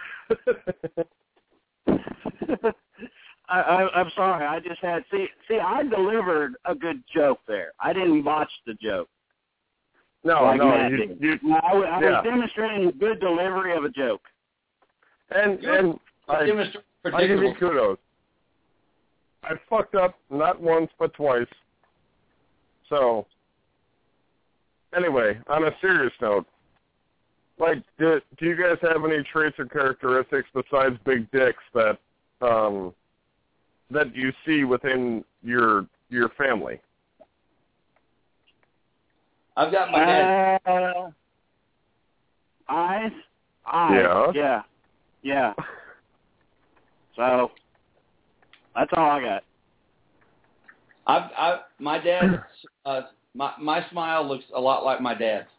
I, I, I'm sorry. I just had see see. I delivered a good joke there. I didn't botch the joke. no, like no, Matt you, did. you, No, I, was- I yeah. was demonstrating a good delivery of a joke. and and I, Demonstrate I give you predictable. kudos. I fucked up not once but twice. So, anyway, on a serious note, like, do, do you guys have any traits or characteristics besides big dicks that um, that you see within your your family? I've got my dad. Uh, eyes, eyes, Yeah. yeah, yeah. So that's all I got. I've, I, my dad, uh, my my smile looks a lot like my dad's.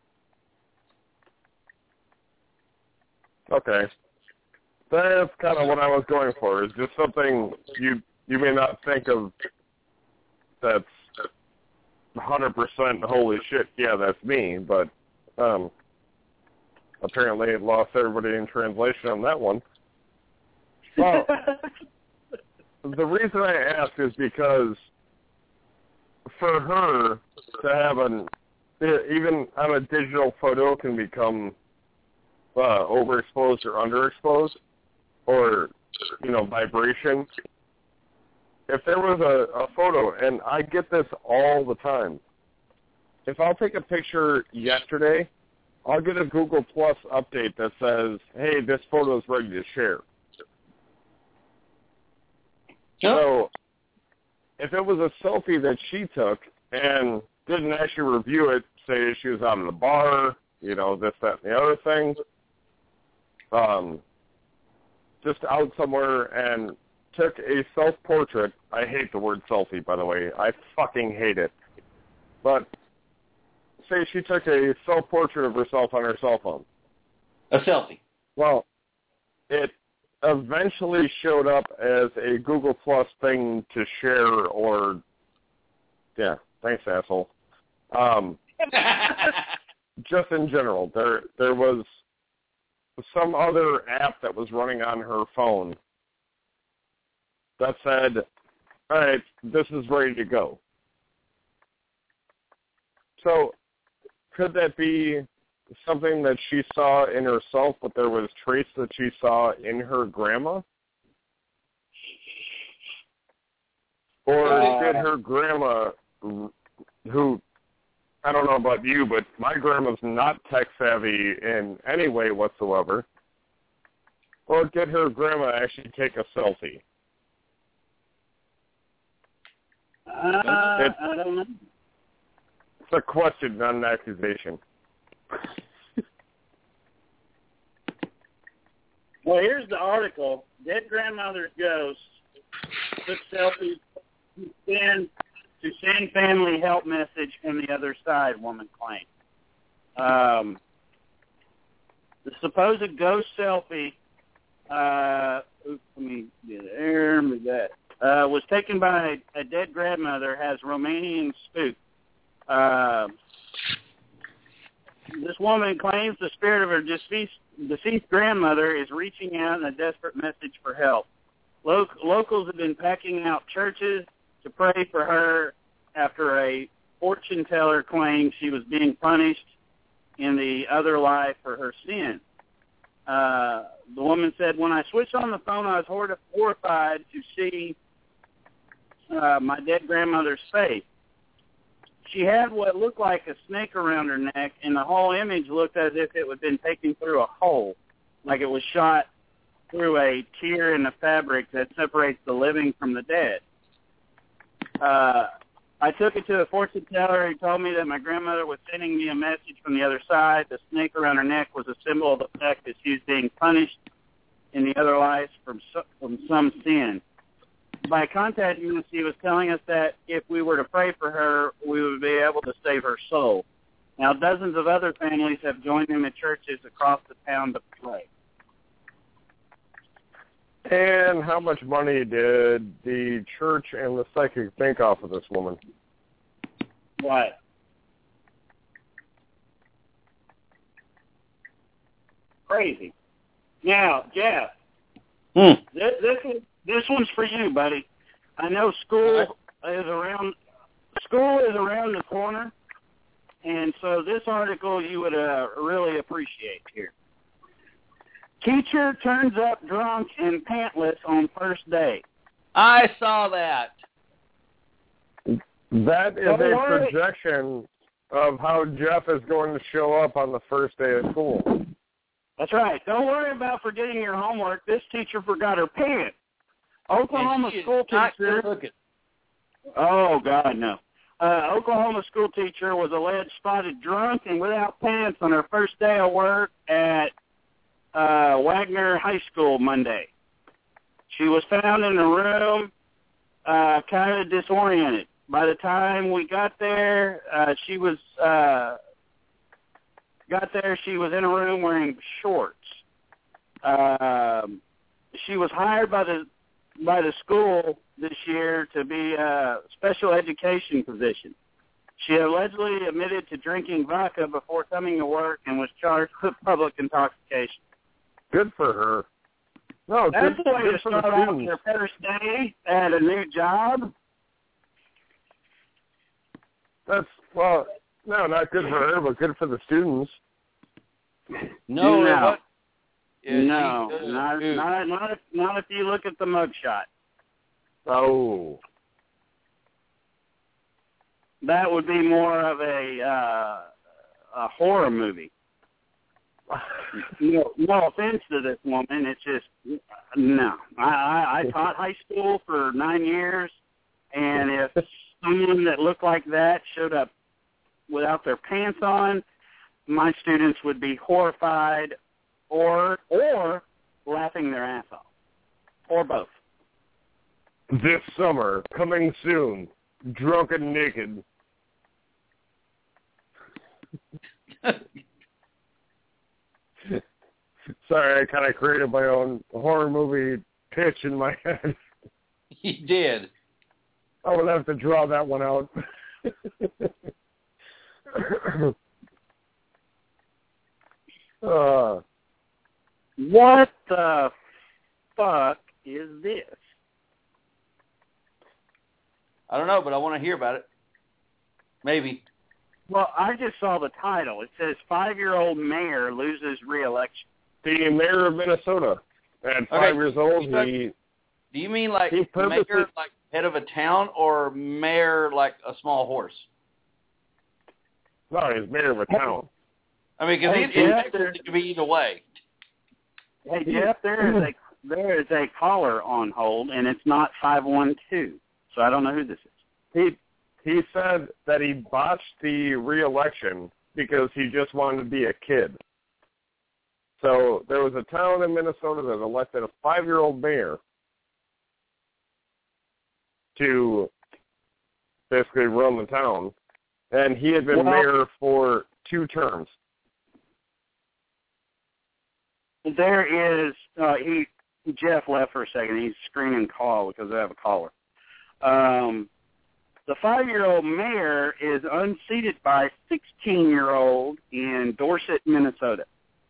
Okay. That's kind of what I was going for, is just something you you may not think of that's one hundred percent holy shit, yeah, that's me, but um, apparently it lost everybody in translation on that one. Well, the reason I ask is because for her to have an, even on a digital photo can become uh, overexposed or underexposed, or, you know, vibration. If there was a, a photo, and I get this all the time, if I'll take a picture yesterday, I'll get a Google Plus update that says, hey, this photo is ready to share. Yep. So if it was a selfie that she took and didn't actually review it, say she was out in the bar, you know, this, that, and the other thing, um, just out somewhere and took a self-portrait. I hate the word selfie, by the way. I fucking hate it. But say she took a self-portrait of herself on her cell phone. A selfie. Well, it eventually showed up as a Google Plus thing to share or, yeah, thanks, asshole. Um, just in general, there there was some other app that was running on her phone that said, all right, this is ready to go. So could that be something that she saw in herself, but there was traits that she saw in her grandma? Or Uh, did her grandma, who, I don't know about you, but my grandma's not tech-savvy in any way whatsoever, or did her grandma actually take a selfie? Uh, It- I don't know. It's a question, not an accusation. Well, here's the article. Dead grandmother's ghost took selfies to send, to send family help message from the other side, woman claimed. Um, the supposed ghost selfie, uh, oops, let me get there, let me get that, uh, was taken by a, a dead grandmother, has Romanian spook. Uh, this woman claims the spirit of her deceased, deceased grandmother is reaching out in a desperate message for help. Lo- locals have been packing out churches to pray for her after a fortune teller claimed she was being punished in the other life for her sin. Uh, the woman said, when I switched on the phone, I was hor- horrified to see uh, my dead grandmother's face. She had what looked like a snake around her neck, and the whole image looked as if it had been taken through a hole, like it was shot through a tear in the fabric that separates the living from the dead. Uh, I took it to a fortune teller who told me that my grandmother was sending me a message from the other side. The snake around her neck was a symbol of the fact that she was being punished in the other life from, so, from some sin. By contacting us, she was telling us that if we were to pray for her, we would be able to save her soul. Now, dozens of other families have joined them at churches across the town to pray. And how much money did the church and the psychic think off of this woman? What? Crazy. Now, Jeff, Hmm. this, this is This one's for you, buddy. I know school is around school is around the corner, and so this article you would uh, really appreciate here. Teacher turns up drunk and pantless on first day. I saw that. That is Don't a worry. projection of how Jeff is going to show up on the first day of school. That's right. Don't worry about forgetting your homework. This teacher forgot her pants. Oklahoma And she is school not teacher. good looking. Oh, God, no. Uh, Oklahoma school teacher was alleged spotted drunk and without pants on her first day of work at uh, Wagner High School Monday. She was found in a room uh, kind of disoriented. By the time we got there, uh, she was uh, got there. She was in a room wearing shorts. Um, she was hired by the by the school this year to be a special education position. She allegedly admitted to drinking vodka before coming to work and was charged with public intoxication. Good for her. No, That's good, the way good to for the start off students. your first day at a new job. That's, well, no, not good for her, but good for the students. No, No. it wa- yeah, no, she- uh, not, dude. not, not, if, not if you look at the mugshot. Oh. That would be more of a uh, a horror movie. No, no offense to this woman. It's just, no. I, I, I taught high school for nine years, and if someone that looked like that showed up without their pants on, my students would be horrified or or laughing their ass off, or both. This summer, coming soon, Drunk and Naked. Sorry, I kind of created my own horror movie pitch in my head. He did. I would have to draw that one out. uh, What the fuck is this? I don't know, but I want to hear about it. Maybe. Well, I just saw the title. It says five-year-old mayor loses re-election. the mayor of Minnesota, at five Okay, years old, you took- he Do you mean like He the purposely- mayor, like head of a town or mayor like a small horse? No, he's mayor of a town. I mean, because Hey, it, Jeff, it, it could be either way. Hey, Jeff, there is a there is a caller on hold, and it's not five one two, so I don't know who this is. He he said that he botched the re-election because he just wanted to be a kid. So there was a town in Minnesota that elected a five-year-old mayor to basically run the town, and he had been Well, mayor for two terms. There is uh, he Jeff left for a second. He's screening call because I have a caller. Um, the five-year-old mayor is unseated by sixteen-year-old in Dorset, Minnesota.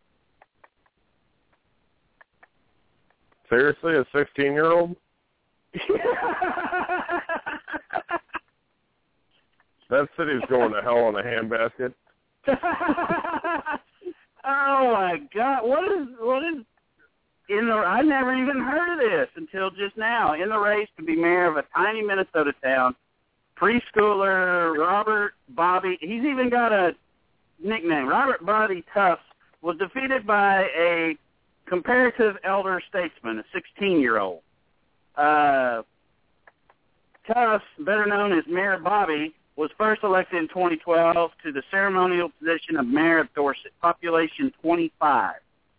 Seriously, a sixteen-year-old? That city's going to hell in a handbasket. Oh my God! What is what is in the? I never even heard of this until just now. In the race to be mayor of a tiny Minnesota town, preschooler Robert Bobby. He's even got a nickname. Robert Bobby Tufts was defeated by a comparative elder statesman, a sixteen-year-old. Uh, Tufts, better known as Mayor Bobby, was first elected in twenty twelve to the ceremonial position of mayor of Dorset, population twenty-five.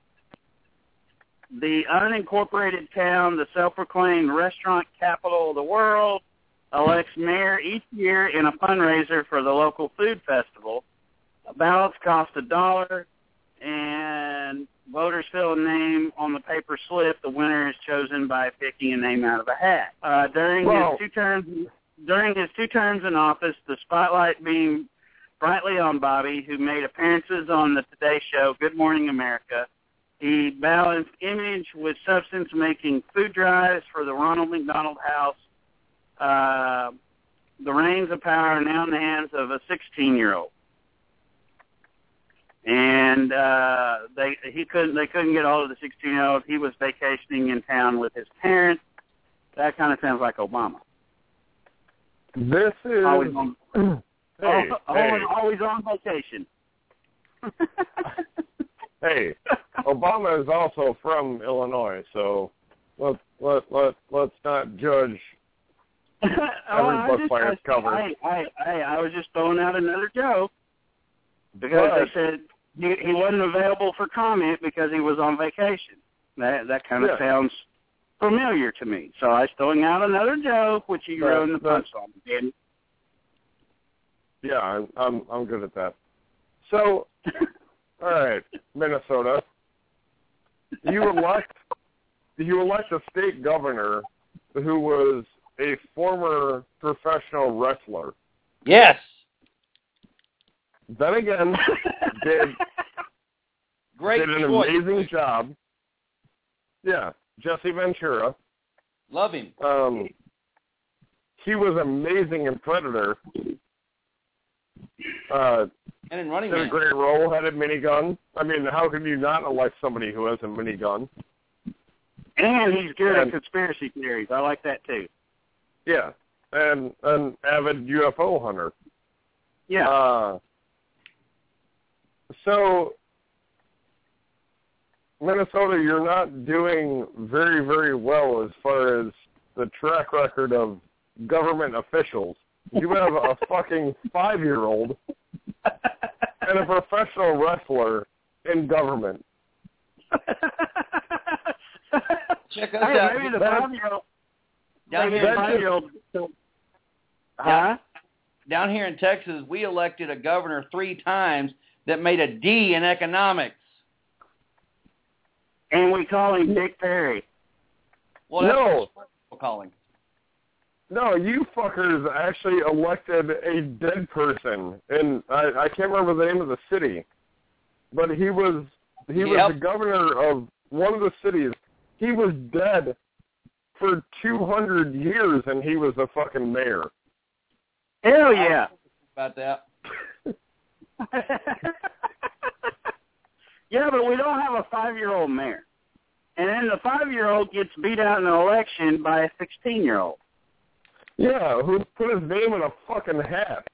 The unincorporated town, the self-proclaimed restaurant capital of the world, elects mayor each year in a fundraiser for the local food festival. Ballots cost a dollar, and voters fill a name on the paper slip. The winner is chosen by picking a name out of a hat. Uh, during Well, his two terms, during his two terms in office, the spotlight beamed brightly on Bobby, who made appearances on the Today Show, Good Morning America. He balanced image with substance, making food drives for the Ronald McDonald House. Uh, the reins of power are now in the hands of a sixteen-year-old. And uh, they he couldn't they couldn't get hold of the sixteen-year-old. He was vacationing in town with his parents. That kind of sounds like Obama. This is Always on, hey, always, hey, always on vacation. hey. Obama is also from Illinois, so let let let let's not judge oh, every I book just, by its I, cover. I, I, I, I was just throwing out another joke because But- they said he, he wasn't available for comment because he was on vacation. That that kind of Yeah. sounds familiar to me. So I was throwing out another joke, which you That- wrote in the that- punch on. And Yeah, I'm I'm I'm good at that. So, all right, Minnesota, you elect you elect a state governor who was a former professional wrestler. Yes. Then again, did Great did an choice. amazing job. Yeah, Jesse Ventura. Love him. Um, he was amazing in Predator. Uh, And in Running did a Man. great role. Had a minigun. I mean, how could you not elect somebody who has a minigun? and he's good And- at conspiracy theories. I like that too. Yeah, and an avid U F O hunter. Yeah. Uh, so, Minnesota, you're not doing very, very well as far as the track record of government officials. You have a fucking five-year-old and a professional wrestler in government. Check us Hey, out. maybe the That- five-year-old. Down maybe here, the in, five-year-old. Huh? Yeah. down here in Texas, we elected a governor three times that made a D in economics. And we call him Dick Perry. Well, that's No. what we're calling. No, you fuckers actually elected a dead person, and I, I can't remember the name of the city, but he was he was Yep. the governor of one of the cities. He was dead for two hundred years, and he was the fucking mayor. Hell yeah. About that. Yeah, but we don't have a five-year-old mayor. And then the five-year-old gets beat out in an election by a sixteen-year-old. Yeah, who put his name in a fucking hat?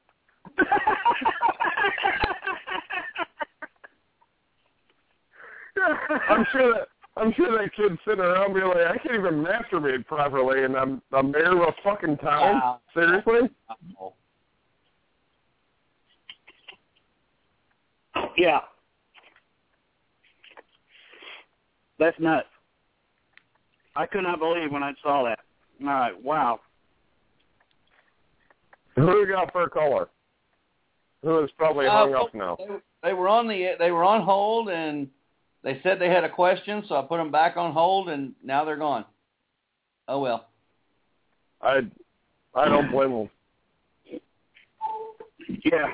I'm sure that I'm sure that kid's sitting around being like, I can't even masturbate properly, and I'm the mayor of a fucking town. Wow. Seriously? Wow. Yeah. That's nuts. I could not believe when I saw that. All right, wow. Who we got for a caller? Who is probably hung uh, up now? They, they were on the they were on hold, and they said they had a question, so I put them back on hold, and now they're gone. Oh well. I I don't blame them. Yeah.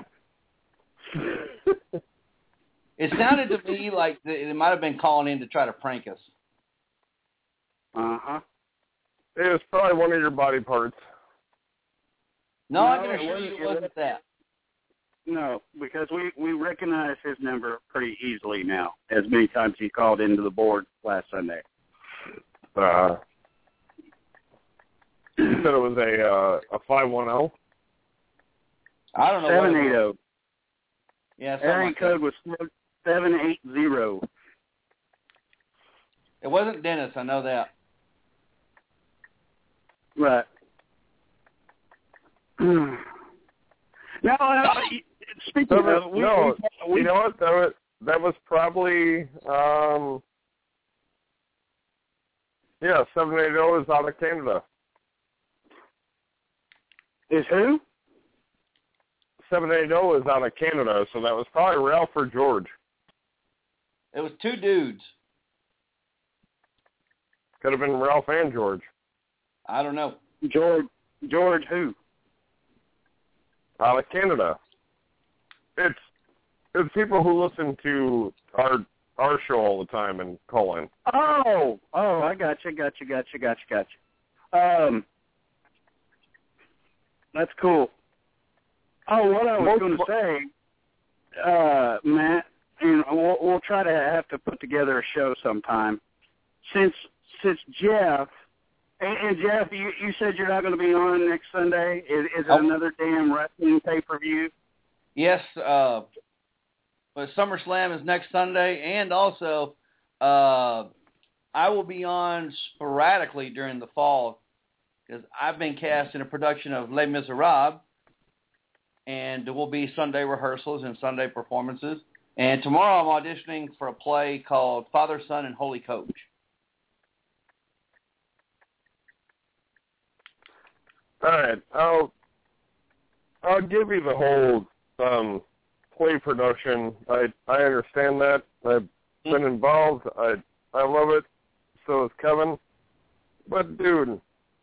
It sounded to me like they might have been calling in to try to prank us. Uh-huh. It was probably one of your body parts. No, No, I can it assure wasn't- you it it wasn't wasn't. that. No, because we, we recognize his number pretty easily now, as many times he called into the board last Sunday. Uh, you said it was a uh, a five one zero. I don't know. seven what it eight was. zero. Yeah, something Area like code that. was seven eight zero. It wasn't Dennis. I know that. Right. no, no, speaking No, of, we, no, we, we, you know what? That was that was probably um, yeah, seven eight zero is out of Canada. is who? Seven eight zero is out of Canada, so that was probably Ralph or George. It was two dudes. Could have been Ralph and George. I don't know. George, George who? Out of Canada. It's it's people who listen to our our show all the time and call in. Oh, oh, I got you, got you, got you, got you, got you. Um, that's cool. Oh, what I was going to say, uh, Matt, and we'll, we'll try to have to put together a show sometime. Since since Jeff, and, and Jeff, you, you said you're not going to be on next Sunday. Is, is it Oh. another damn wrestling pay-per-view? Yes, uh, but SummerSlam is next Sunday, and also uh, I will be on sporadically during the fall because I've been cast in a production of Les Miserables, and there will be Sunday rehearsals and Sunday performances. And tomorrow I'm auditioning for a play called Father, Son, and Holy Coach. All right, I'll I'll give you the whole um, play production. I I understand that. I've been involved. I I love it. So is Kevin. But dude,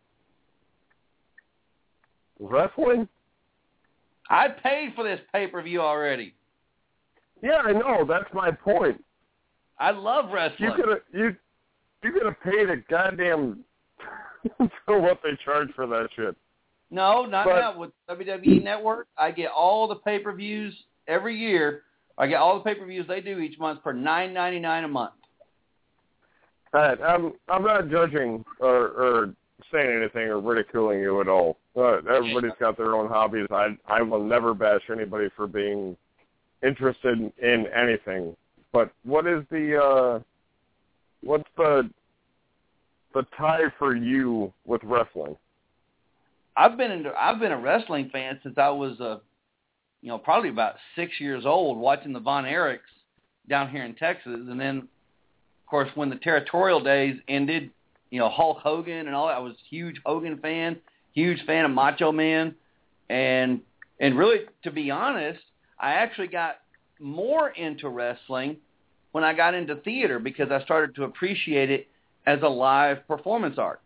wrestling? I paid for this pay-per-view already. Yeah, I know. That's my point. I love wrestling. You could have you you could have paid a goddamn for what they charge for that shit. No, not But- now. With W W E Network, I get all the pay-per-views every year. I get all the pay-per-views they do each month for nine ninety-nine a month. All right, I'm I'm not judging or, or saying anything or ridiculing you at all. Uh, everybody's got their own hobbies. I I will never bash anybody for being interested in anything. But what is the uh, what's the the tie for you with wrestling? I've been into, I've been a wrestling fan since I was uh, you know, probably about six years old, watching the Von Erichs down here in Texas, and then, of course, when the territorial days ended, you know, Hulk Hogan and all that. I was a huge Hogan fan, huge fan of Macho Man, and and really, to be honest, I actually got more into wrestling when I got into theater because I started to appreciate it as a live performance art.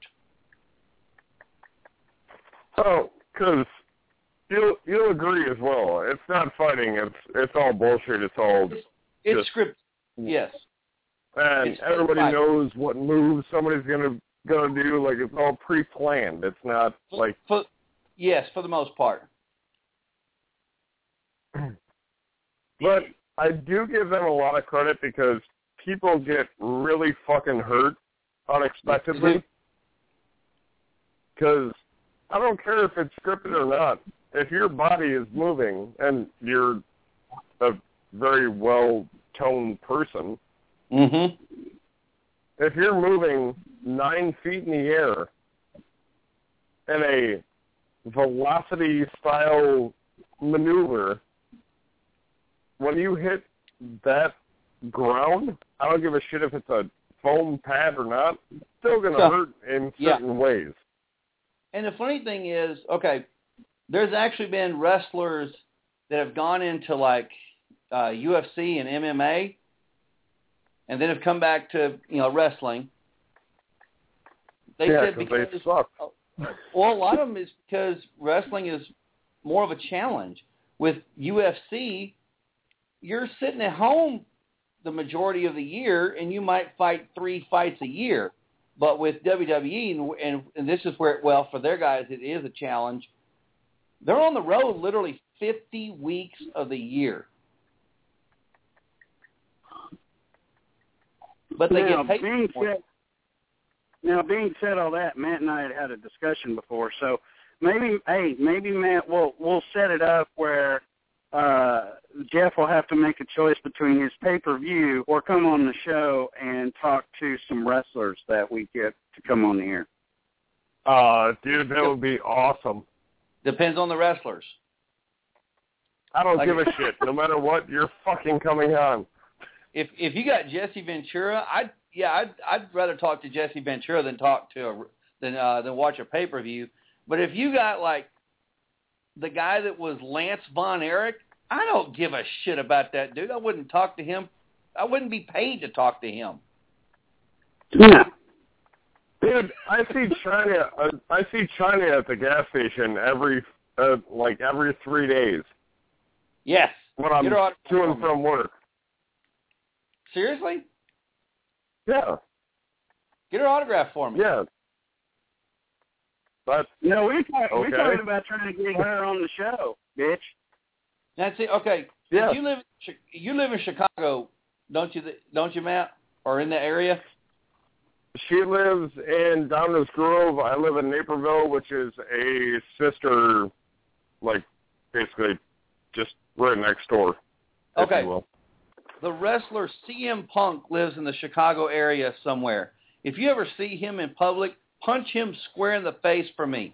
Oh, because you'll you'll agree as well. It's not fighting. It's it's all bullshit. It's all It's, it's Just- scripted, yes. and it's everybody fighting. knows what moves somebody's gonna gonna do. Like it's all pre-planned. It's not like For, yes, for the most part. But I do give them a lot of credit because people get really fucking hurt unexpectedly. Because I don't care if it's scripted or not. If your body is moving and you're a very well-toned person, mm-hmm. if you're moving nine feet in the air in a velocity-style maneuver, when you hit that ground, I don't give a shit if it's a foam pad or not, it's still going to so, hurt in yeah. certain ways. And the funny thing is, okay, there's actually been wrestlers that have gone into, like, uh, U F C and M M A and then have come back to, you know, wrestling. They yeah, said because they suck. Well, a lot of them is because wrestling is more of a challenge. With U F C, you're sitting at home the majority of the year, and you might fight three fights a year. But with W W E, and, and, and this is where, well, for their guys, it is a challenge. They're on the road literally fifty weeks of the year. But they now, get paid being for it. said, now, being said all that, Matt and I had had a discussion before, so maybe, hey, maybe, Matt, we'll, we'll set it up where uh, Jeff will have to make a choice between his pay-per-view or come on the show and talk to some wrestlers that we get to come on the air. Uh, dude, that would be awesome. Depends on the wrestlers. I don't Like, give a shit. No matter what, you're fucking coming on. If if you got Jesse Ventura, I'd yeah, I'd I'd rather talk to Jesse Ventura than talk to a, than uh, than watch a pay per view. But if you got like the guy that was Lance Von Erich, I don't give a shit about that dude. I wouldn't talk to him. I wouldn't be paid to talk to him. Yeah. Dude, I see China. Uh, I see China at the gas station every uh, like every three days Yes. when I'm Get her autograph to for and me. from work. Seriously? Yeah, Get her autograph for me. yeah. But No, we talk, Okay. we're talking about trying to get her on the show, bitch. That's it. Okay. Yeah. If you live you live in Chicago, don't you? Don't you, Matt? Or in the area? she lives in Downers Grove. I live in Naperville, which is a sister, like basically just right next door. if Okay. you will. The wrestler C M Punk lives in the Chicago area somewhere. If you ever see him in public, punch him square in the face for me.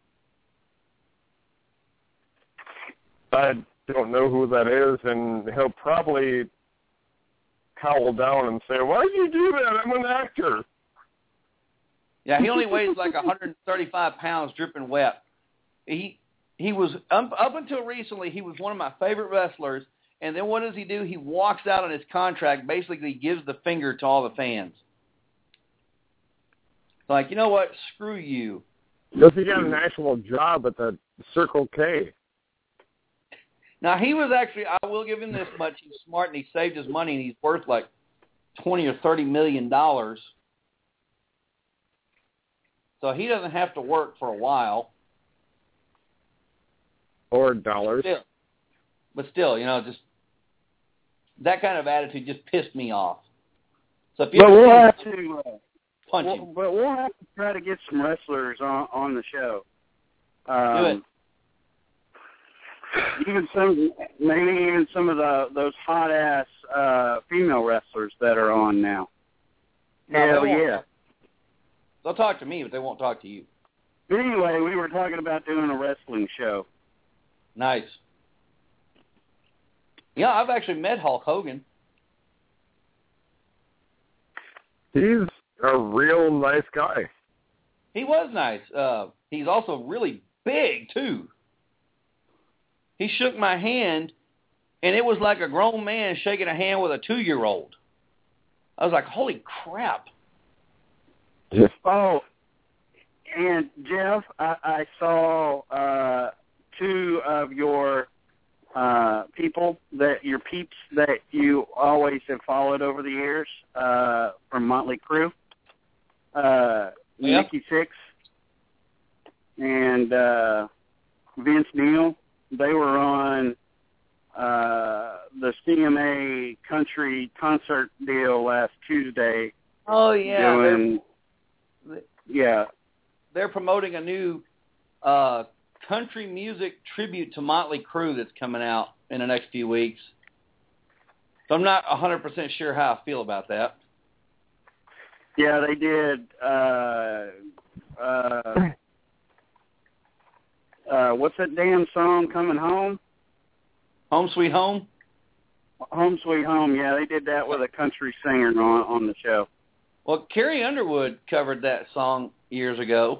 I don't know who that is, and he'll probably cowl down and say, "Why did you do that? I'm an actor." Yeah, he only weighs like one hundred thirty-five pounds, dripping wet. He he was up, up until recently. He was one of my favorite wrestlers. And then what does he do? He walks out on his contract, basically gives the finger to all the fans. Like, you know what? Screw you. Does he got an actual job at the Circle K? Now, he was actually, I will give him this much, he's smart and he saved his money and he's worth like twenty or thirty million dollars. So he doesn't have to work for a while. Or dollars? Still, but still, you know, just that kind of attitude just pissed me off. So if you But ever we'll see have him, to, uh, punch we'll, him. but we'll have to try to get some wrestlers on on the show. Um, Do it. Even some, maybe even some of the those hot ass uh, female wrestlers that are on now. No, they Hell won't yeah! talk. They'll talk to me, but they won't talk to you. But anyway, we were talking about doing a wrestling show. Nice. Yeah, I've actually met Hulk Hogan. He's a real nice guy. He was nice. Uh, he's also really big, too. He shook my hand, and it was like a grown man shaking a hand with a two-year-old. I was like, holy crap. Oh, and Jeff, I, I saw uh, two of your uh, people that your peeps that you always have followed over the years uh, from Motley Crue, uh, Yeah. Nikki Sixx and uh, Vince Neil. They were on uh, the C M A country concert deal last Tuesday. Oh, yeah. Doing, They're, yeah. they're promoting a new uh, country music tribute to Motley Crue that's coming out in the next few weeks. So I'm not one hundred percent sure how I feel about that. Yeah, they did. Uh, uh, uh, what's that damn song, Coming Home? Home Sweet Home? Home Sweet Home, yeah, they did that with a country singer on, on the show. Well, Carrie Underwood covered that song years ago.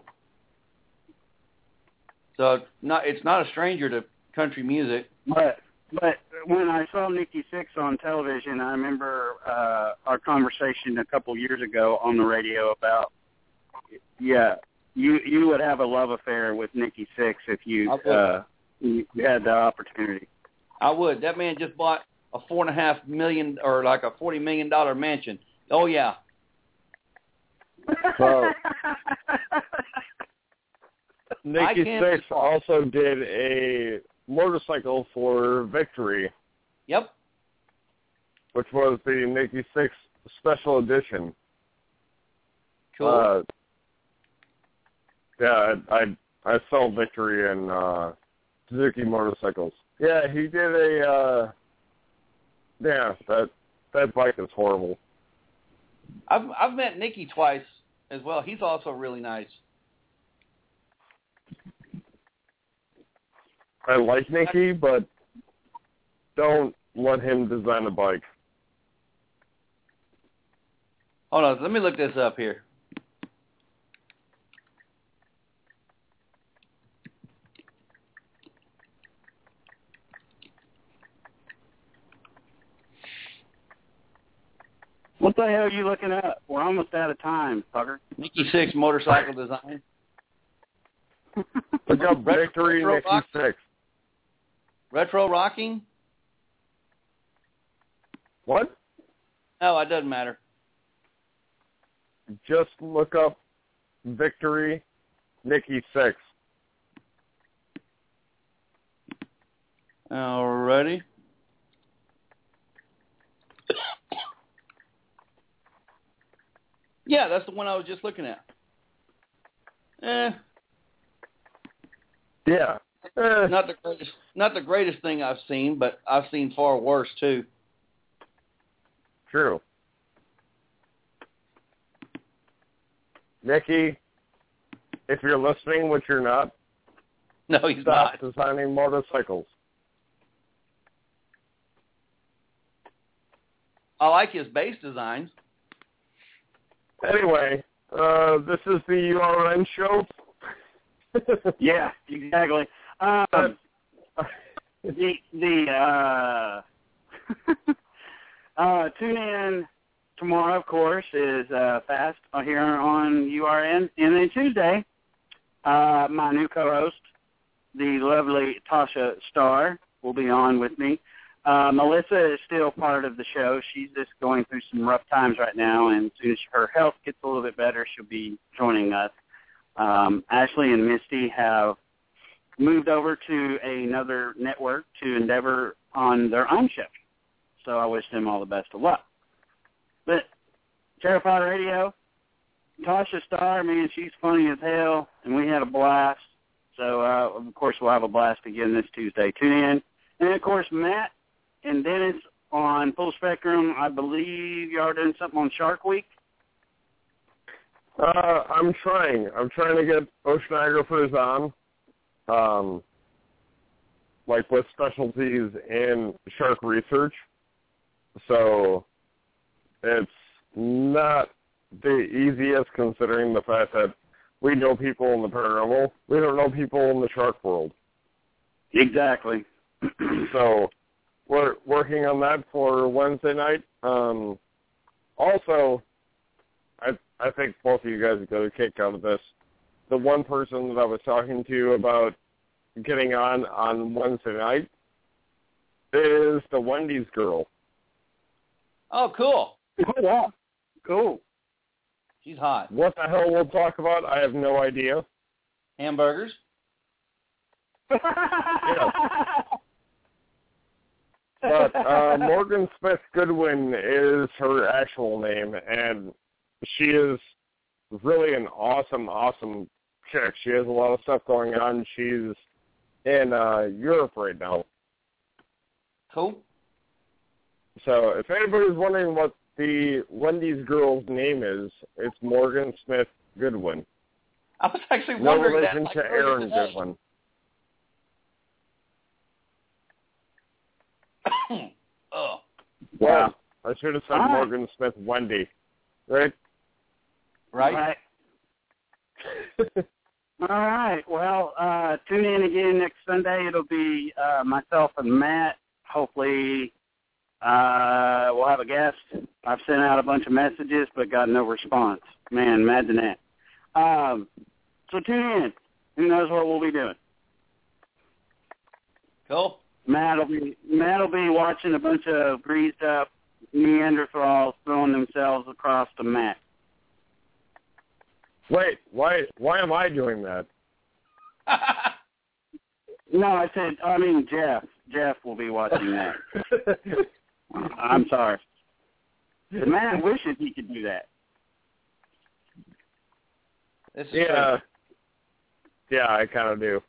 So it's not, it's not a stranger to country music. But but when I saw Nikki Sixx on television, I remember uh, our conversation a couple years ago on the radio about, yeah, you you would have a love affair with Nikki Sixx if you uh, you had the opportunity. I would. That man just bought a four and a half million or like a forty million dollar mansion. Oh yeah. So Nikki Sixx also did a motorcycle for Victory. Yep. Which was the Nikki Sixx special edition. Cool. Uh, yeah, I, I I sell Victory and uh, Suzuki motorcycles. Yeah, he did a. Uh, yeah, that that bike is horrible. I've I've met Nicky twice as well. He's also really nice. I like Nicky, but don't let him design a bike. Hold on, let me look this up here. What the hell are you looking at? We're almost out of time, fucker. Nikki Sixx motorcycle design. Look up Victory Nikki Sixx. Retro rocking? What? No, it doesn't matter. Just look up Victory Nikki Sixx. Alrighty. Yeah, that's the one I was just looking at. Eh. Yeah. Eh. Not the greatest, not the greatest thing I've seen, but I've seen far worse too. True. Nikki, if you're listening, which you're not, no, he's stop not designing motorcycles. I like his base designs. Anyway, uh, this is the U R N show. Yeah, exactly. Um, the the uh, uh, tune in tomorrow, of course, is uh, Fast here on U R N, and then Tuesday, uh, my new co-host, the lovely Tasha Starr, will be on with me. Uh, Melissa is still part of the show. She's just going through some rough times right now, and as soon as her health gets a little bit better, she'll be joining us. Um, Ashley and Misty have moved over to another network to endeavor on their own show. So I wish them all the best of luck. But Terrified Radio, Tasha Starr, man, she's funny as hell, and we had a blast. So, uh, of course, we'll have a blast again this Tuesday. Tune in. And, of course, Matt and Dennis on Full Spectrum, I believe you are doing something on Shark Week. Uh, I'm trying. I'm trying to get oceanographers on, um, like with specialties in shark research. So it's not the easiest considering the fact that we know people in the paranormal. We don't know people in the shark world. Exactly. So we're working on that for Wednesday night. Um, also, I I think both of you guys would get a kick out of this. The one person that I was talking to about getting on on Wednesday night is the Wendy's girl. Oh, cool. Oh, wow. Cool. She's hot. What the hell we'll talk about, I have no idea. Hamburgers? Yeah. But uh, Morgan Smith Goodwin is her actual name, and she is really an awesome, awesome chick. She has a lot of stuff going on. She's in uh, Europe right now. Cool. So if anybody's wondering what the Wendy's girl's name is, it's Morgan Smith Goodwin. I was actually No wondering relation that. to like, Aaron Goodwin. Oh. Wow. I should have said All right. Morgan Smith Wendy. Right? Right? Right. All right. Well, uh, tune in again next Sunday. It'll be uh, myself and Matt. Hopefully, uh, we'll have a guest. I've sent out a bunch of messages, but got no response. Man, imagine that. Um, so tune in. Who knows what we'll be doing? Cool. Matt will be Matt will be watching a bunch of greased up Neanderthals throwing themselves across the mat. Wait, why why am I doing that? No, I said, I mean Jeff. Jeff will be watching that. I'm sorry. Matt wishes he could do that. This is Yeah. Yeah, I kind of do.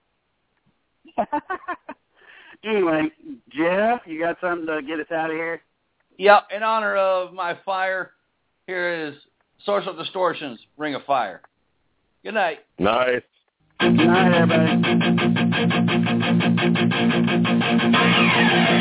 Anyway, Jeff, you got something to get us out of here? Yeah, in honor of my fire, here is Social Distortion's Ring of Fire. Good night. Nice. Good night, everybody.